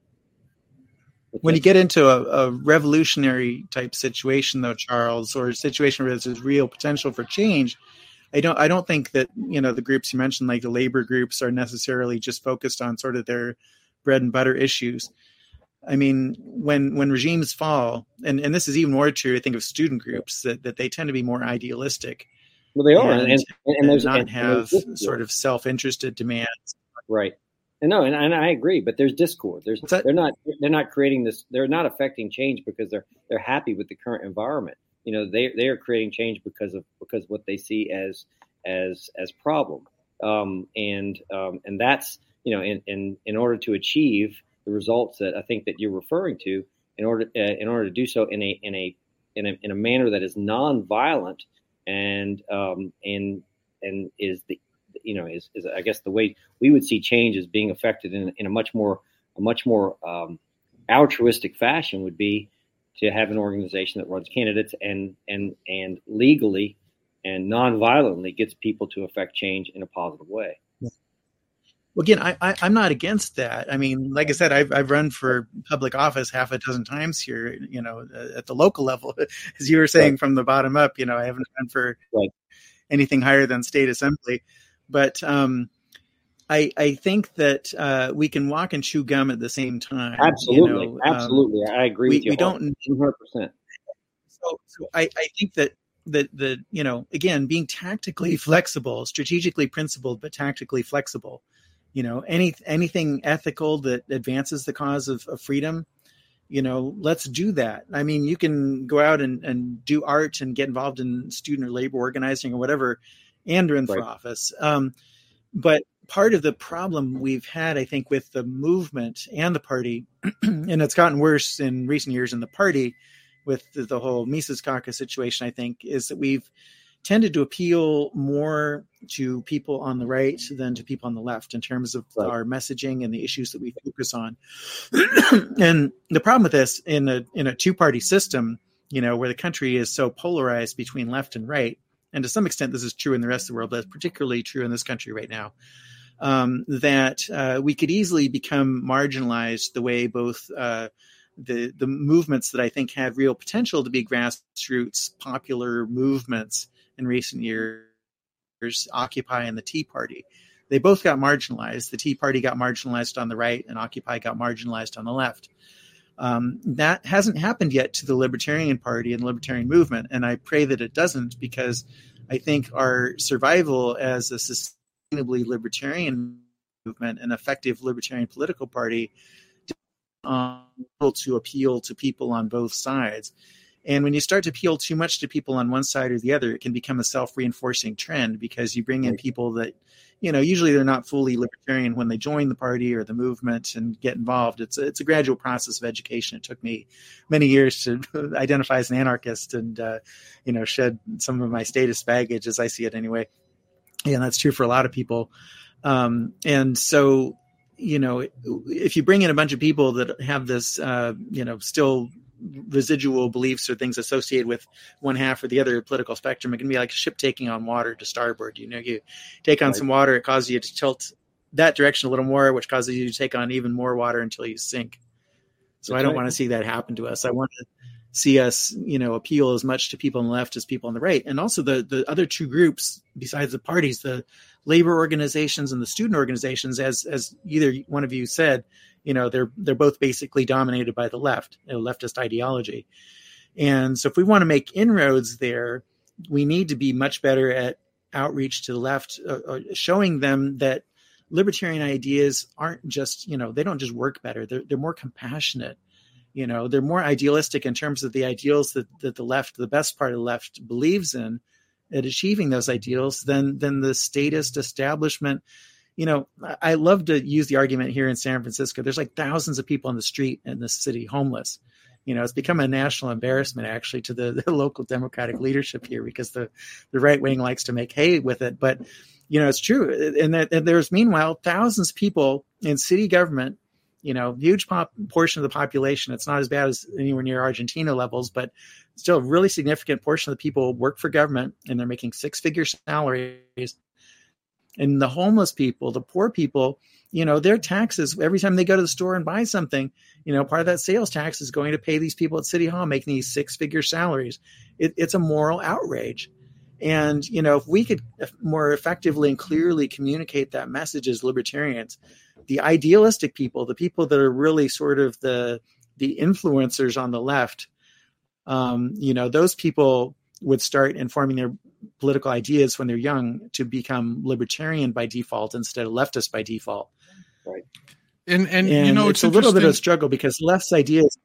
when you get into a, a revolutionary type situation, though, Charles, or a situation where there's real potential for change, I don't I don't think that, you know, the groups you mentioned, like the labor groups, are necessarily just focused on sort of their bread and butter issues. I mean, when when regimes fall, and, and this is even more true, I think, of student groups, that, that they tend to be more idealistic. Well, they are, and, and, and, and, and not and, have and sort of self-interested demands. Right. And no, and, and I agree, but there's discord. There's they're not they're not creating this. They're not affecting change because they're they're happy with the current environment. You know, they they are creating change because of because of what they see as as as problem. Um, and um, and that's, you know, in, in in order to achieve the results that I think that you're referring to, in order uh, in order to do so in a in a in a in a manner that is nonviolent and um, and and is the you know is, is I guess the way we would see change as being affected in in a much more a much more um, altruistic fashion would be to have an organization that runs candidates and and and legally and non-violently gets people to affect change in a positive way. Well, again, I, I, I'm not against that. I mean, like I said, I've, I've run for public office half a dozen times here, you know, at the local level, as you were saying, right. From the bottom up. You know, I haven't run for right. anything higher than state assembly. But um, I, I think that uh, we can walk and chew gum at the same time. Absolutely. You know? Absolutely. Um, I agree we, with you. We don't one hundred percent. So, so I, I think that the, the, you know, again, being tactically flexible, strategically principled, but tactically flexible, you know, any, anything ethical that advances the cause of, of freedom, you know, let's do that. I mean, you can go out and, and do art and get involved in student or labor organizing or whatever and run right. for office. Um, but part of the problem we've had, I think, with the movement and the party, and it's gotten worse in recent years in the party with the, the whole Mises Caucus situation, I think, is that we've tended to appeal more to people on the right than to people on the left in terms of right. our messaging and the issues that we focus on. And the problem with this in a in a two-party system, you know, where the country is so polarized between left and right, and to some extent this is true in the rest of the world, but it's particularly true in this country right now, um, that uh, we could easily become marginalized the way both uh, the the movements that I think have real potential to be grassroots popular movements in recent years, Occupy and the Tea Party. They both got marginalized. The Tea Party got marginalized on the right and Occupy got marginalized on the left. Um, that hasn't happened yet to the Libertarian Party and the Libertarian movement. And I pray that it doesn't, because I think our survival as a sustainably libertarian movement, an effective libertarian political party, um, to appeal to people on both sides. And when you start to appeal too much to people on one side or the other, it can become a self-reinforcing trend, because you bring in people that, you know, usually they're not fully libertarian when they join the party or the movement and get involved. It's a, it's a gradual process of education. It took me many years to identify as an anarchist and, uh, you know, shed some of my status baggage, as I see it anyway. And that's true for a lot of people. Um, and so, you know, if you bring in a bunch of people that have this, uh, you know, still residual beliefs or things associated with one half or the other political spectrum, it can be like a ship taking on water to starboard. You know, you take on right. some water, it causes you to tilt that direction a little more, which causes you to take on even more water until you sink. So That's I don't right. want to see that happen to us. I want to see us, you know, appeal as much to people on the left as people on the right. And also the, the other two groups besides the parties, the labor organizations and the student organizations, as, as either one of you said, you know, they're they're both basically dominated by the left, you know, leftist ideology. And so if we want to make inroads there, we need to be much better at outreach to the left, uh, showing them that libertarian ideas aren't just, you know, they don't just work better. They're, they're more compassionate. You know, they're more idealistic in terms of the ideals that, that the left, the best part of the left believes in at achieving those ideals than than the statist establishment. You know, I love to use the argument here in San Francisco. There's like thousands of people on the street in this city homeless. You know, it's become a national embarrassment actually to the, the local Democratic leadership here, because the, the right wing likes to make hay with it. But, you know, it's true. And, that, and there's meanwhile thousands of people in city government, you know, huge pop, portion of the population. It's not as bad as anywhere near Argentina levels, but still a really significant portion of the people work for government and they're making six figure salaries. And the homeless people, the poor people, you know, their taxes, every time they go to the store and buy something, you know, part of that sales tax is going to pay these people at City Hall making these six figure salaries. It, it's a moral outrage. And, you know, if we could more effectively and clearly communicate that message as libertarians, the idealistic people, the people that are really sort of the, the influencers on the left, um, you know, those people would start informing their political ideas when they're young to become libertarian by default instead of leftist by default. Right. And, and, and you know, it's, it's a little bit of a struggle because left's ideas.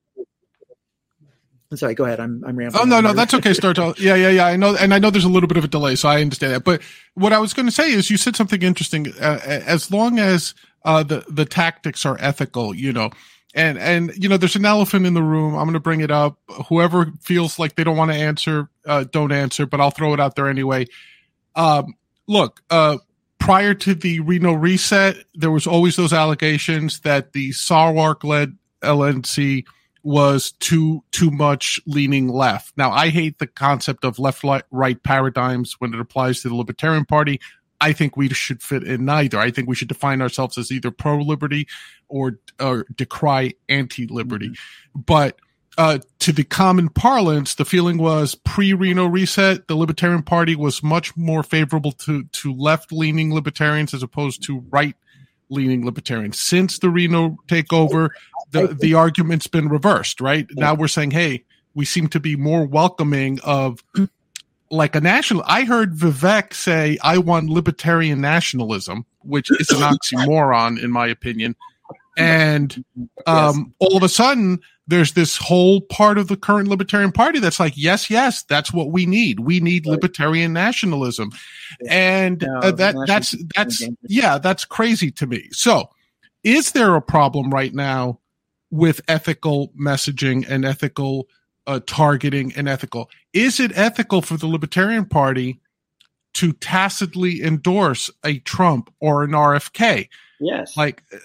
I'm sorry, go ahead. I'm, I'm rambling. Oh, no, no, that's okay. Start to, yeah, yeah, yeah. I know. And I know there's a little bit of a delay, so I understand that. But what I was going to say is you said something interesting. Uh, as long as, uh, the, the tactics are ethical, you know, and, and, you know, there's an elephant in the room. I'm going to bring it up. Whoever feels like they don't want to answer, uh, don't answer, but I'll throw it out there anyway. Um, look, uh, prior to the Reno reset, there was always those allegations that the Sarwark-led L N C was too too much leaning left. Now, I hate the concept of left-right paradigms when it applies to the Libertarian Party. I think we should fit in neither. I think we should define ourselves as either pro-liberty or, or decry anti-liberty. Mm-hmm. But uh, to the common parlance, the feeling was pre-Reno reset, the Libertarian Party was much more favorable to, to left-leaning libertarians as opposed to right-leaning libertarians. Since the Reno takeover, the, the argument's been reversed, right? Now we're saying, hey, we seem to be more welcoming of like a national. I heard Vivek say, I want libertarian nationalism, which is an oxymoron in my opinion. And um, all of a sudden, there's this whole part of the current Libertarian Party that's like, yes, yes, that's what we need. We need right. libertarian nationalism. And no, uh, that that's, that's, yeah, that's crazy to me. So is there a problem right now with ethical messaging and ethical uh, targeting and ethical? Is it ethical for the Libertarian Party to tacitly endorse a Trump or an R F K? Yes. Like, uh,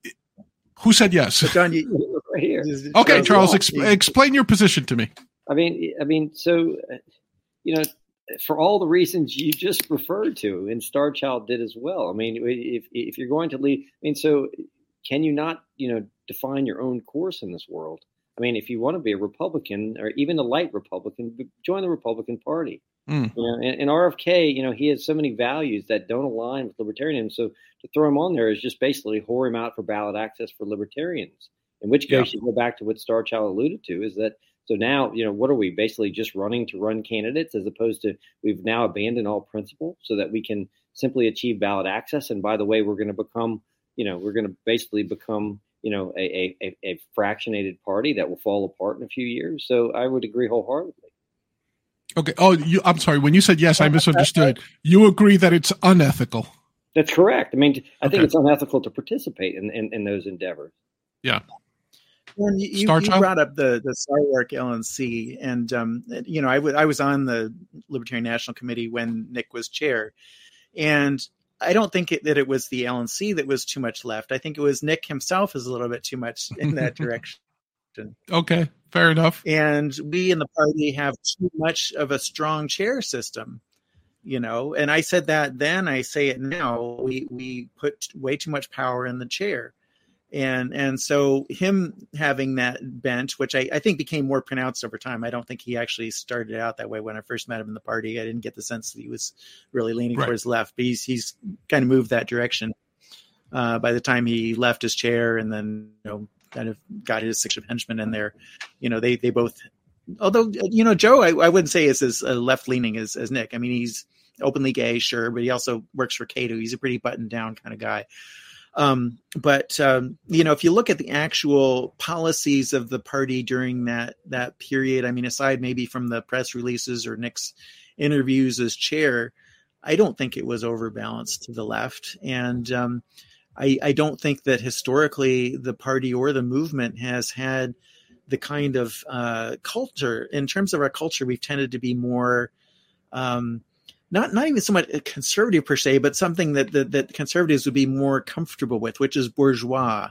who said yes? John, you, right here. Okay, Charles, exp- explain your position to me. I mean, I mean, so, you know, for all the reasons you just referred to, and Starchild did as well. I mean, if if you're going to leave, I mean, so can you not, you know, define your own course in this world? I mean, if you want to be a Republican or even a light Republican, join the Republican Party. Mm. You know, and, and R F K, you know, he has so many values that don't align with libertarianism. So to throw him on there is just basically whore him out for ballot access for libertarians. In which case, yeah. you go back to what Starchild alluded to, is that so now, you know, what are we basically just running to run candidates as opposed to we've now abandoned all principle so that we can simply achieve ballot access. And by the way, we're going to become, you know, we're going to basically become, you know, a, a, a fractionated party that will fall apart in a few years. So I would agree wholeheartedly. Okay. Oh, you, I'm sorry. When you said yes, I misunderstood. You agree that it's unethical. That's correct. I mean, I think okay. it's unethical to participate in, in, in those endeavors. Yeah. Well, you, you, you brought up the the StarWork L N C, and um, you know, I, w- I was on the Libertarian National Committee when Nick was chair, and I don't think it, that it was the L N C that was too much left. I think it was Nick himself is a little bit too much in that direction. Okay, fair enough. And we in the party have too much of a strong chair system, you know. And I said that then, I say it now. We we put way too much power in the chair. And and so him having that bent, which I, I think became more pronounced over time. I don't think he actually started out that way when I first met him in the party. I didn't get the sense that he was really leaning right. towards left, but he's he's kind of moved that direction uh, by the time he left his chair and then, you know, kind of got his six of henchmen in there. You know, they they both, although, you know, Joe, I, I wouldn't say is as uh, left leaning as, as Nick. I mean, he's openly gay, sure, but he also works for Cato. He's a pretty buttoned down kind of guy. Um, but, um, you know, if you look at the actual policies of the party during that, that period, I mean, aside maybe from the press releases or Nick's interviews as chair, I don't think it was overbalanced to the left. And, um, I, I don't think that historically the party or the movement has had the kind of, uh, culture. In terms of our culture, we've tended to be more, um, Not not even so much conservative per se, but something that, that that conservatives would be more comfortable with, which is bourgeois.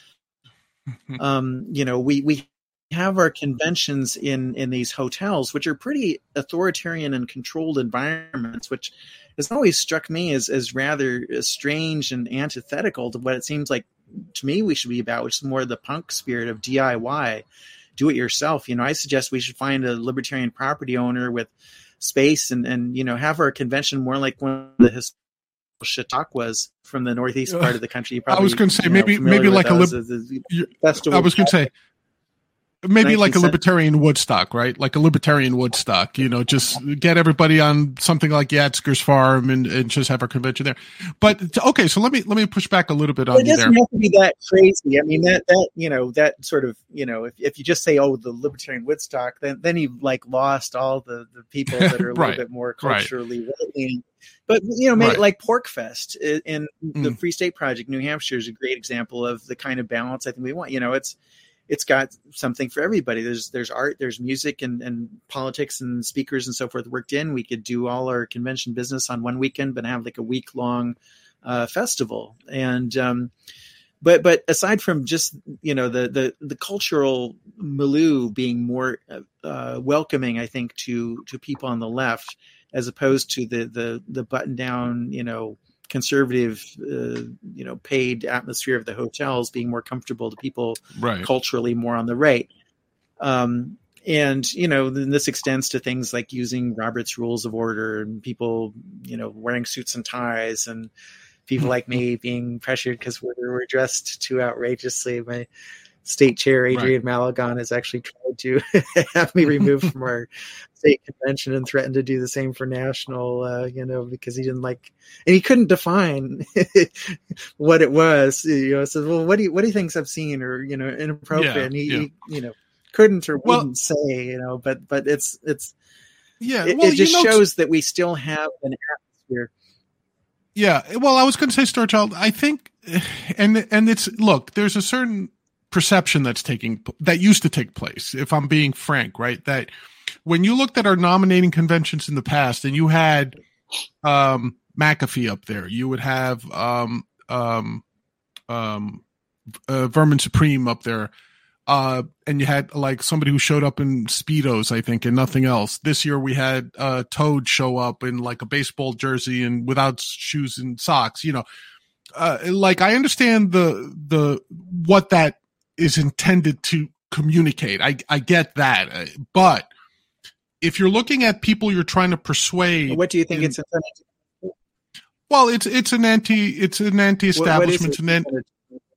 um, you know, we we have our conventions in in these hotels, which are pretty authoritarian and controlled environments, which has always struck me as as rather strange and antithetical to what it seems like to me we should be about, which is more the punk spirit of D I Y, do it yourself. You know, I suggest we should find a libertarian property owner with space and, and, you know, have our convention more like one of the historical Chautauquas from the northeast part of the country. Probably, I was going to say, you know, maybe, maybe like a, lib- festival. I was going to say, maybe like a libertarian Woodstock, right? Like a libertarian Woodstock, you know, just get everybody on something like Yatzker's Farm and, and just have our convention there. But okay, so let me let me push back a little bit on well, it you there. It doesn't have to be that crazy. I mean, that that you know, that sort of, you know, if, if you just say, oh, the libertarian Woodstock, then then you've like lost all the, the people that are a right. little bit more culturally right. right-leaning. But, you know, maybe right. like Porkfest in the mm. Free State Project, New Hampshire is a great example of the kind of balance I think we want. You know, it's it's got something for everybody. There's there's art, there's music and, and politics and speakers and so forth worked in. We could do all our convention business on one weekend, but have like a week long uh, festival. And um, but but aside from just, you know, the the the cultural milieu being more uh, welcoming, I think, to to people on the left, as opposed to the the the button down, you know, conservative, uh, you know, paid atmosphere of the hotels being more comfortable to people right. culturally more on the right. Um, and, you know, then this extends to things like using Robert's Rules of Order and people, you know, wearing suits and ties and people like me being pressured because we're, we're dressed too outrageously by state chair, Adrian right. Malagon, has actually tried to have me removed from our state convention and threatened to do the same for national, uh, you know, because he didn't like, and he couldn't define what it was. You know, said, well, what do you, what do you think's obscene or, you know, inappropriate? Yeah, and he, yeah. he, you know, couldn't or well, wouldn't say, you know, but, but it's, it's, yeah, it, well, it just you know, shows that we still have an atmosphere. Yeah. Well, I was going to say, Starchild, I think, and, and it's, look, there's a certain perception that's taking, that used to take place, if I'm being frank, right? That when you looked at our nominating conventions in the past and you had, um, McAfee up there, you would have, um, um, um, uh, Vermin Supreme up there. Uh, and you had like somebody who showed up in Speedos, I think, and nothing else. This year we had uh, Toad show up in like a baseball jersey and without shoes and socks. You know, uh, like I understand the the what that is intended to communicate. I I get that, but if you're looking at people you're trying to persuade, what do you think in, it's intended to? Well, it's it's an anti it's an anti-establishment. What, what an anti-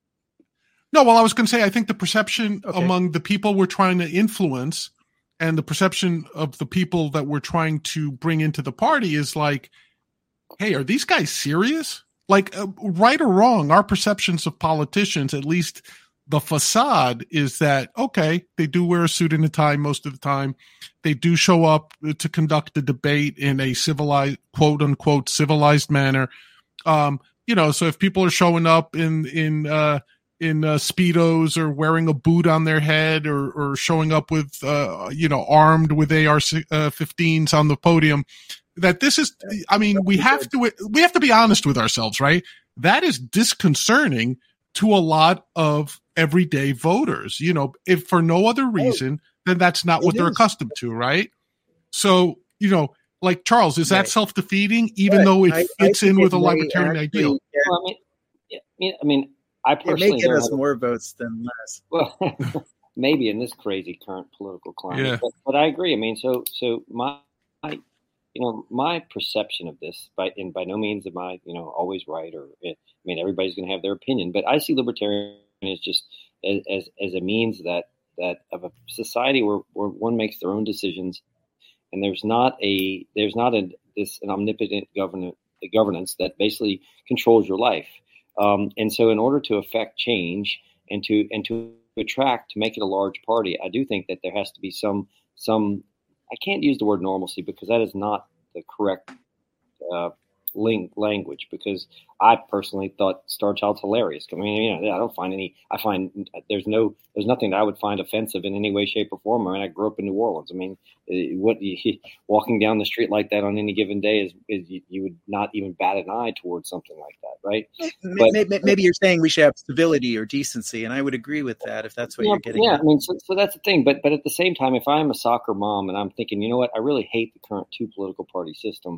No, well, I was going to say, I think the perception okay. among the people we're trying to influence and the perception of the people that we're trying to bring into the party is like, hey, are these guys serious? Like, uh, right or wrong, our perceptions of politicians, at least the facade, is that, okay, they do wear a suit and a tie most of the time. They do show up to conduct the debate in a civilized, quote unquote, civilized manner. Um, you know, so if people are showing up in, in, uh, in uh, Speedos or wearing a boot on their head or, or showing up with, uh, you know, armed with A R fifteens on the podium, that this is, I mean, we have to, we have to be honest with ourselves, right? That is disconcerting to a lot of everyday voters, you know, if for no other reason, then that's not what they're accustomed to, right? So, you know, like Charles, is that right. self-defeating, even right. though it I, fits I in with a may, libertarian actually, ideal? Yeah. Well, I mean, I mean, I personally it may get us have, more votes than less. Well, maybe in this crazy current political climate, yeah. but, but I agree. I mean, so so my, my, you know, my perception of this, by and by no means am I, you know, always right, or I mean, everybody's going to have their opinion, but I see libertarian as just as as, as a means that that of a society where, where one makes their own decisions, and there's not a there's not a this an omnipotent governance governance that basically controls your life. Um, and so in order to affect change and to and to attract, to make it a large party, I do think that there has to be some, some I can't use the word normalcy because that is not the correct uh, ling- language, because I personally thought Star Child's hilarious. I mean, you know, I don't find any, I find there's no, there's nothing that I would find offensive in any way, shape, or form. I mean, I grew up in New Orleans. I mean, what you, walking down the street like that on any given day is, is you, you would not even bat an eye towards something like that, right? But, maybe, maybe you're saying we should have civility or decency, and I would agree with that if that's what yeah, you're getting yeah, at. I mean, so, so that's the thing. But but at the same time, if I'm a soccer mom and I'm thinking, you know what, I really hate the current two political party system,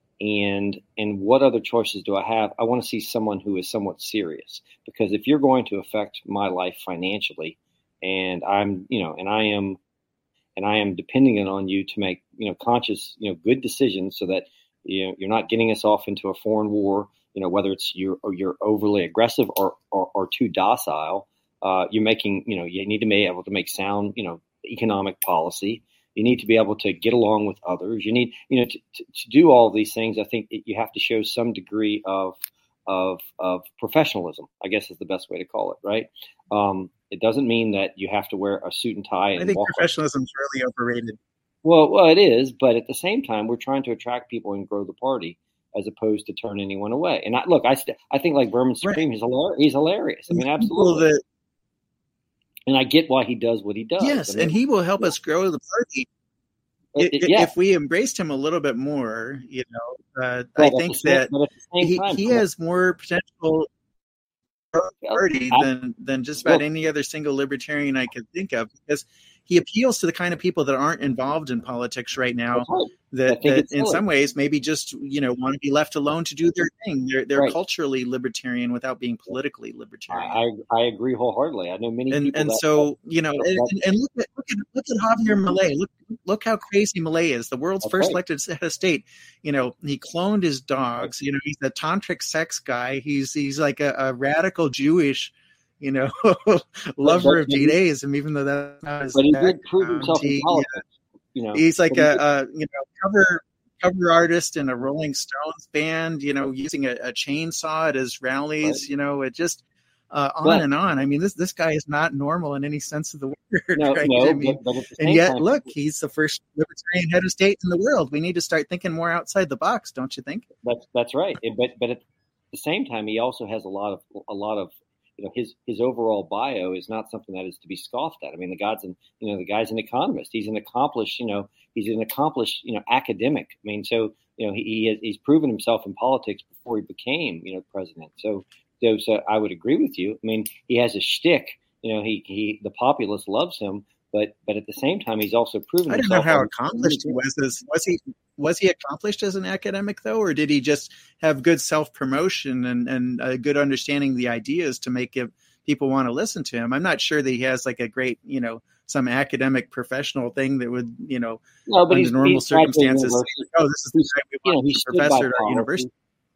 and and what other choices do I have? I want to see someone who is somewhat serious, because if you're going to affect my life financially, and I'm, you know, and I am, and I am depending on you to make, you know, conscious, you know, good decisions so that, you know, you're not getting us off into a foreign war, you know, whether it's you're, or you're overly aggressive or, or, or too docile, uh, you're making, you know, you need to be able to make sound, you know, economic policy. You need to be able to get along with others. You need, you know, to, to, to do all of these things. I think it, you have to show some degree of, of, of professionalism, I guess is the best way to call it. Right. Um, it doesn't mean that you have to wear a suit and tie. And I think walk professionalism is really overrated. Well, well, it is, but at the same time, we're trying to attract people and grow the party, as opposed to turn anyone away. And I, look, I st- I think like Vermin Supreme, right. he's hilarious. He's hilarious. I mean, absolutely. That, and I get why he does what he does. Yes, I mean, and he will help us grow the party. It, it, yeah. If we embraced him a little bit more, you know, uh, I think that he, time, he has more potential party than than just about well, any other single libertarian I could think of, because he appeals to the kind of people that aren't involved in politics right now, right. that, that in some ways maybe just, you know, want to be left alone to do their thing. They're they're right. culturally libertarian without being politically libertarian. I, I agree wholeheartedly. I know many and, people. And that, so, you know, and, and look at look at look at Javier Milei. Look look how crazy Milei is. The world's first right. elected head of state. You know, he cloned his dogs. You know, he's a tantric sex guy. He's he's like a, a radical Jewish, you know, lover of Judaism, even though that's not his But he did prove himself he, in politics. You know, he's like But he a, did- a you know cover cover artist in a Rolling Stones band, you know, using a, a chainsaw at his rallies. Right. You know, it just uh, on But- and on. I mean, this this guy is not normal in any sense of the word. no, right? no, I mean, but, but at the and same yet, time, look, he's the first libertarian head of state in the world. We need to start thinking more outside the box, don't you think? That's that's right. And- But but at the same time, he also has a lot of a lot of you know his his overall bio is not something that is to be scoffed at. I mean, the guy's an you know the guy's an economist. He's an accomplished you know he's an accomplished you know academic. I mean, so you know he, he has, he's proven himself in politics before he became you know president. So so so I would agree with you. I mean, he has a shtick. You know, he he the populace loves him. But but at the same time, he's also proven. I don't know himself how on- accomplished he was. As, was he was he accomplished as an academic though, or did he just have good self promotion and and a good understanding of the ideas to make it, people want to listen to him? I'm not sure that he has like a great you know some academic professional thing that would you know No, but under he's, normal he's graduated circumstances. university. Oh, this is the guy we You know, want he as a stood by professor at our policy. university.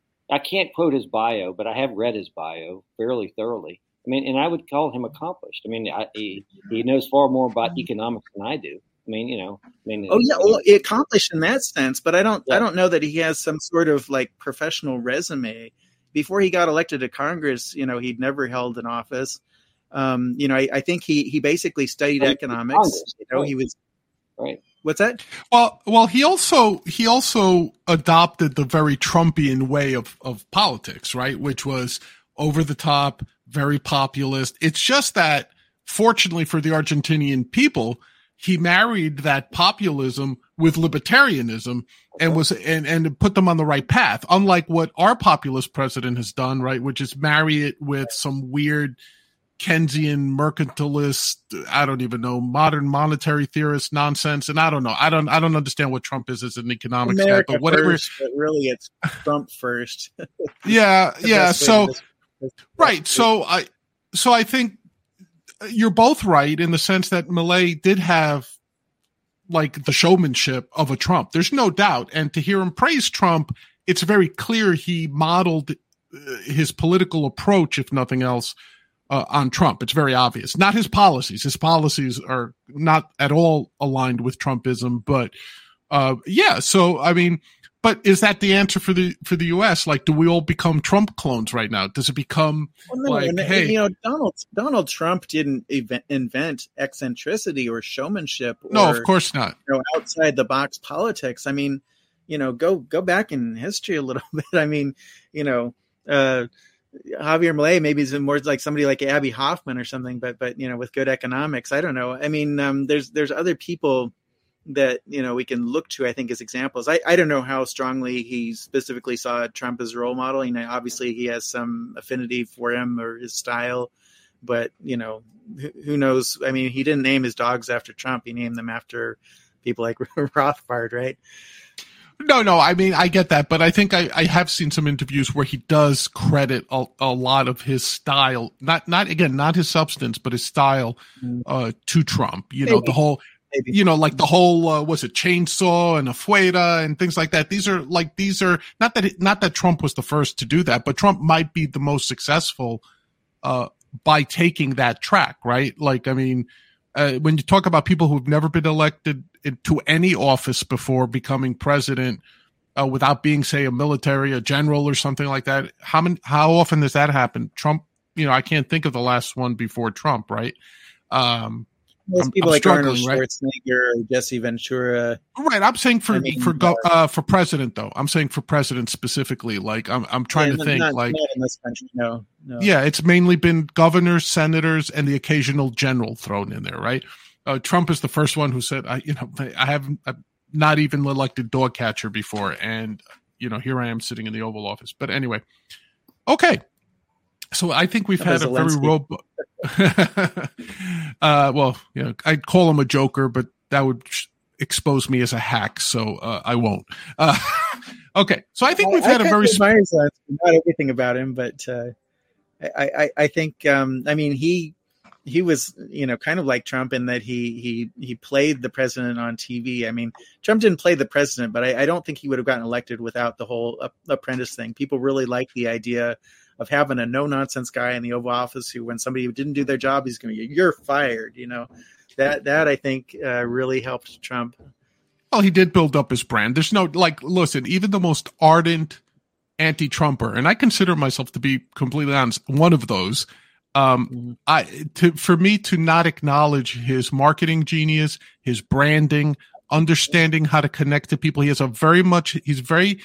I can't quote his bio, but I have read his bio fairly thoroughly. I mean, and I would call him accomplished. I mean, I, he he knows far more about economics than I do. I mean, you know, I mean, Oh yeah, well, accomplished in that sense, but I don't Yeah. I don't know that he has some sort of like professional resume. Before he got elected to Congress, you know, he'd never held an office. Um, you know, I, I think he he basically studied Right. economics. Congress, You know, right. he was right. what's that? Well, well, he also he also adopted the very Trumpian way of of politics, right? Which was over the top, very populist. It's just that, fortunately for the Argentinian people, he married that populism with libertarianism and was and and put them on the right path. Unlike what our populist president has done, right, which is marry it with some weird Keynesian mercantilist, I don't even know, modern monetary theorist nonsense. And I don't know. I don't I don't understand what Trump is as an economics America guy, but whatever. first, but really it's Trump first. Yeah, The yeah. best way So to des- des- right. So I so I think you're both right in the sense that Milei did have like the showmanship of a Trump. There's no doubt. And to hear him praise Trump, it's very clear he modeled uh, his political approach, if nothing else, uh, on Trump. It's very obvious. Not his policies. His policies are not at all aligned with Trumpism, but uh, yeah. So, I mean, but is that the answer for the for the U S? Like, do we all become Trump clones right now? Does it become Well, no, like, and, and, hey, you know, Donald Donald Trump didn't event, invent eccentricity or showmanship. Or, no, of course not. you know, outside the box politics. I mean, you know, go go back in history a little bit. I mean, you know, uh, Javier Milei maybe is more like somebody like Abby Hoffman or something, but but you know, with good economics. I don't know. I mean, um, there's there's other people that you know we can look to, I think, as examples. I, I don't know how strongly he specifically saw Trump as a role model. You know, obviously he has some affinity for him or his style, but you know, who, who knows? I mean, he didn't name his dogs after Trump. He named them after people like Rothbard, right? No, no, I mean, I get that, but I think I, I have seen some interviews where he does credit a, a lot of his style, not, not again, not his substance, but his style, uh, to Trump. You know, Maybe. the whole, Maybe. you know, like the whole, uh, was it chainsaw and a fueta and things like that. These are like, these are not that, it, not that Trump was the first to do that, but Trump might be the most successful, uh, by taking that track, right? Like, I mean, uh, when you talk about people who've never been elected to any office before becoming president, uh, without being, say, a military, a general or something like that, how many, how often does that happen? Trump, you know, I can't think of the last one before Trump, right? Um, Most I'm- people I'm like Arnold struggling, right? Schwarzenegger or Jesse Ventura. Right. I'm saying for, I mean, for, go, uh, for president though. I'm saying for president specifically. Like I'm, I'm trying Yeah, to think not, like, not in this country. No, no. yeah, it's mainly been governors, senators, and the occasional general thrown in there, right? Uh, Trump is the first one who said, I, you know, I haven't, I've not even elected dog catcher before. And, you know, here I am sitting in the Oval Office. But anyway, okay. So I think we've How had a about very Zelensky? robust, uh, well, you know, I'd call him a joker, but that would expose me as a hack. So uh, I won't. Uh, okay. So I think we've I, had I a very, kind of admire Zelensky. Not everything about him, but uh, I, I, I think, um, I mean, he, he was, you know, kind of like Trump in that he he he played the president on T V. I mean, Trump didn't play the president, but I, I don't think he would have gotten elected without the whole uh, apprentice thing. People really like the idea of having a no nonsense guy in the Oval Office who, when somebody didn't do their job, he's going to, you're fired. You know, that, that I think uh, really helped Trump. Well, he did build up his brand. There's no, like, listen, even the most ardent anti-Trumper, and I consider myself to be completely honest, one of those, um, mm-hmm. I, to, for me to not acknowledge his marketing genius, his branding, understanding how to connect to people. He has a very much, he's very,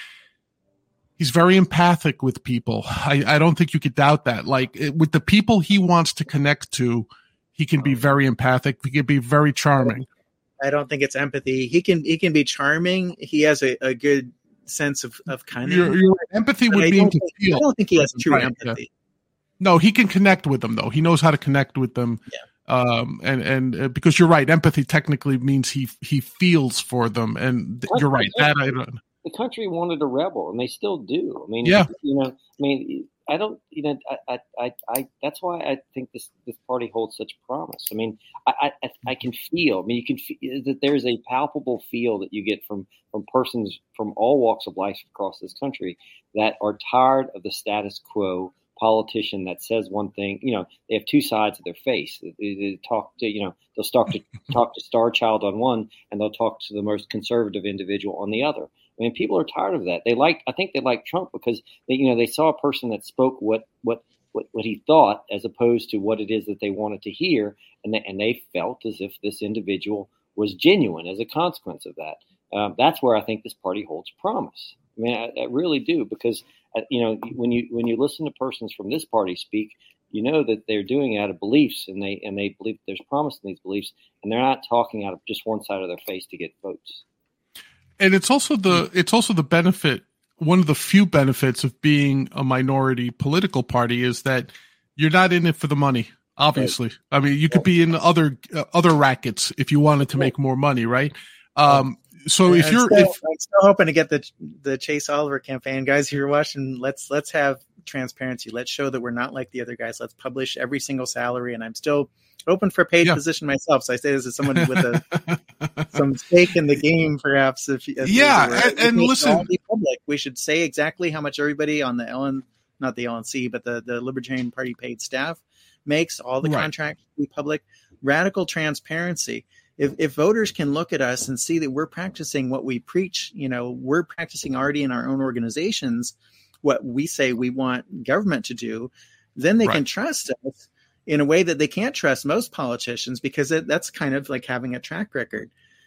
he's very empathic with people. I, I don't think you could doubt that. Like it, with the people he wants to connect to, he can be very empathic. He can be very charming. I don't think it's empathy. He can, he can be charming. He has a, a good sense of, of kind of your, your empathy would be to think, feel. I don't think he has true right, empathy. Yeah. No, he can connect with them though. He knows how to connect with them. Yeah. Um, and, and uh, because you're right, empathy technically means he, he feels for them. And th- you're right. That I don't. The country wanted a rebel and they still do. I mean, yeah. you know, I mean, I don't, you know, I, I, I, that's why I think this, this party holds such promise. I mean, I, I, I can feel, I mean, you can feel that there's a palpable feel that you get from, from persons from all walks of life across this country that are tired of the status quo politician that says one thing. You know, they have two sides of their face. They, they talk to, you know, they'll talk to talk to Star Child on one, and they'll talk to the most conservative individual on the other. I mean, people are tired of that. They like, I think they like Trump because they, you know, they saw a person that spoke what what what, what he thought as opposed to what it is that they wanted to hear, and they, and they felt as if this individual was genuine as a consequence of that. Um, that's where I think this party holds promise. I mean, I, I really do, because uh, you know, when you when you listen to persons from this party speak, you know that they're doing it out of beliefs, and they and they believe there's promise in these beliefs, and they're not talking out of just one side of their face to get votes. And it's also the it's also the benefit. One of the few benefits of being a minority political party is that you're not in it for the money. Obviously, right. I mean, you could be in other uh, other rackets if you wanted to make more money, right? Um, so if I'm you're, still, if, I'm still hoping to get the the Chase Oliver campaign, guys. If you're watching, let's let's have transparency. Let's show that we're not like the other guys. Let's publish every single salary. And I'm still open for paid yeah. position myself. So I say this as someone with a some stake in the game, perhaps. If, if yeah, and, and listen, be public. We should say exactly how much everybody on the L N, not the L N C, but the the Libertarian Party paid staff makes. All the right. contracts be public. Radical transparency. If, if voters can look at us and see that we're practicing what we preach, you know, we're practicing already in our own organizations what we say we want government to do, then they right. can trust us in a way that they can't trust most politicians, because it, that's kind of like having a track record.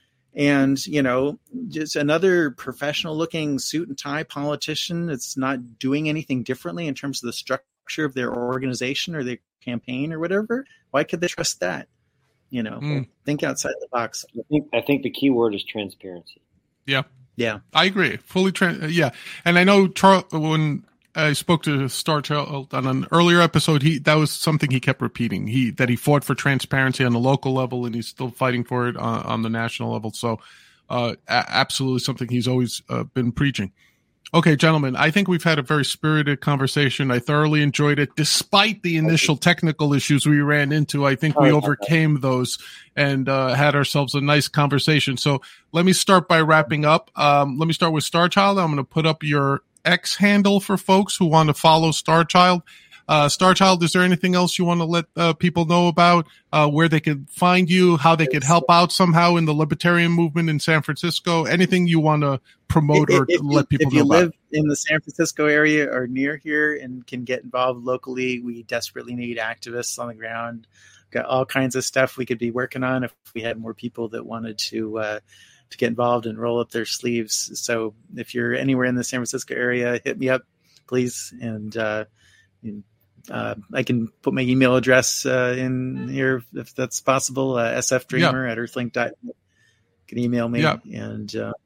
And, you know, just another professional looking suit and tie politician that's not doing anything differently in terms of the structure of their organization or their campaign or whatever. Why could they trust that? You know, mm. think outside the box. I think I think the key word is transparency. Yeah. Yeah. I agree. Fully. Trans- yeah. And I know Charles, when I spoke to Star Child on an earlier episode, he, that was something he kept repeating. He, that he fought for transparency on the local level, and he's still fighting for it on, on the national level. So, uh, a- absolutely something he's always uh, been preaching. Okay, gentlemen, I think we've had a very spirited conversation. I thoroughly enjoyed it. Despite the initial technical issues we ran into, I think we overcame those and uh, had ourselves a nice conversation. So let me start by wrapping up. Um, let me start with Star Child. I'm going to put up your X handle for folks who want to follow Star Child. Uh, Star Child, is there anything else you want to let uh, people know about, uh, where they could find you, how they could help out somehow in the libertarian movement in San Francisco? Anything you want to promote or if, if let people know about? If you live in the San Francisco area or near here and can get involved locally, we desperately need activists on the ground. Got all kinds of stuff we could be working on if we had more people that wanted to uh, to get involved and roll up their sleeves. So if you're anywhere in the San Francisco area, hit me up, please. And, uh, and Uh, I can put my email address uh, in here if that's possible. Uh, sfdreamer yeah. at earthlink dot net. You can email me. Yeah. And uh,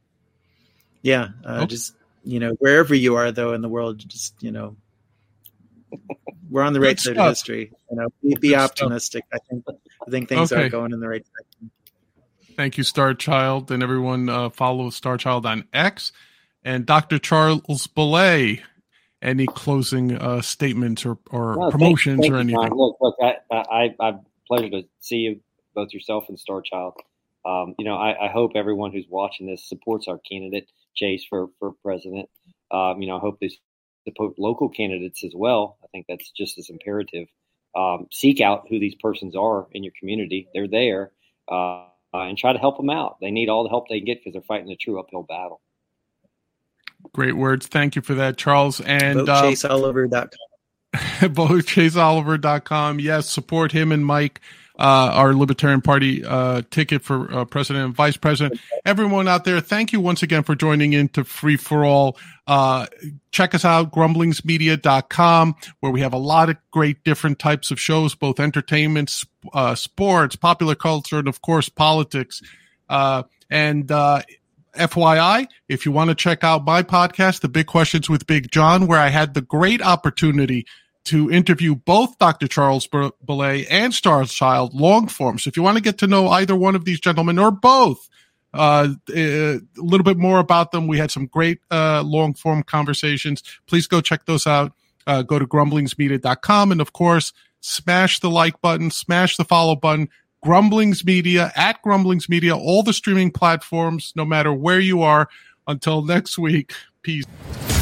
yeah, uh, okay. just, you know, wherever you are, though, in the world, just, you know, we're on the right side of history. You know, be, be optimistic. I think I think things okay. are going in the right direction. Thank you, Star Child. And everyone uh, follow Star Child on X. And Doctor Charles Bollea. Any closing uh, statements or, or no, promotions thank, thank or anything? Look, look, I, I, I, pleasure to see you, both yourself and Star Child. Um, you know, I, I hope everyone who's watching this supports our candidate, Chase, for, for president. Um, you know, I hope they support local candidates as well. I think that's just as imperative. Um, seek out who these persons are in your community. They're there, uh, and try to help them out. They need all the help they can get because they're fighting a true uphill battle. Great words. Thank you for that, Charles. And vote chase oliver dot com. vote chase oliver dot com. Yes, support him and Mike, uh, our Libertarian Party uh, ticket for uh, president and vice president. Everyone out there, thank you once again for joining in to Free for All. Uh, check us out, grumblings media dot com, where we have a lot of great different types of shows, both entertainment, uh, sports, popular culture, and of course, politics. Uh, and, uh, F Y I, if you want to check out my podcast, The Big Questions with Big John, where I had the great opportunity to interview both Doctor Charles Boulay and Star Child long form. So if you want to get to know either one of these gentlemen or both, uh, a little bit more about them, we had some great uh, long form conversations. Please go check those out. Uh, go to grumblings media dot com. And of course, smash the like button, smash the follow button. Grumblings Media, at Grumblings Media, all the streaming platforms, no matter where you are. Until next week, peace.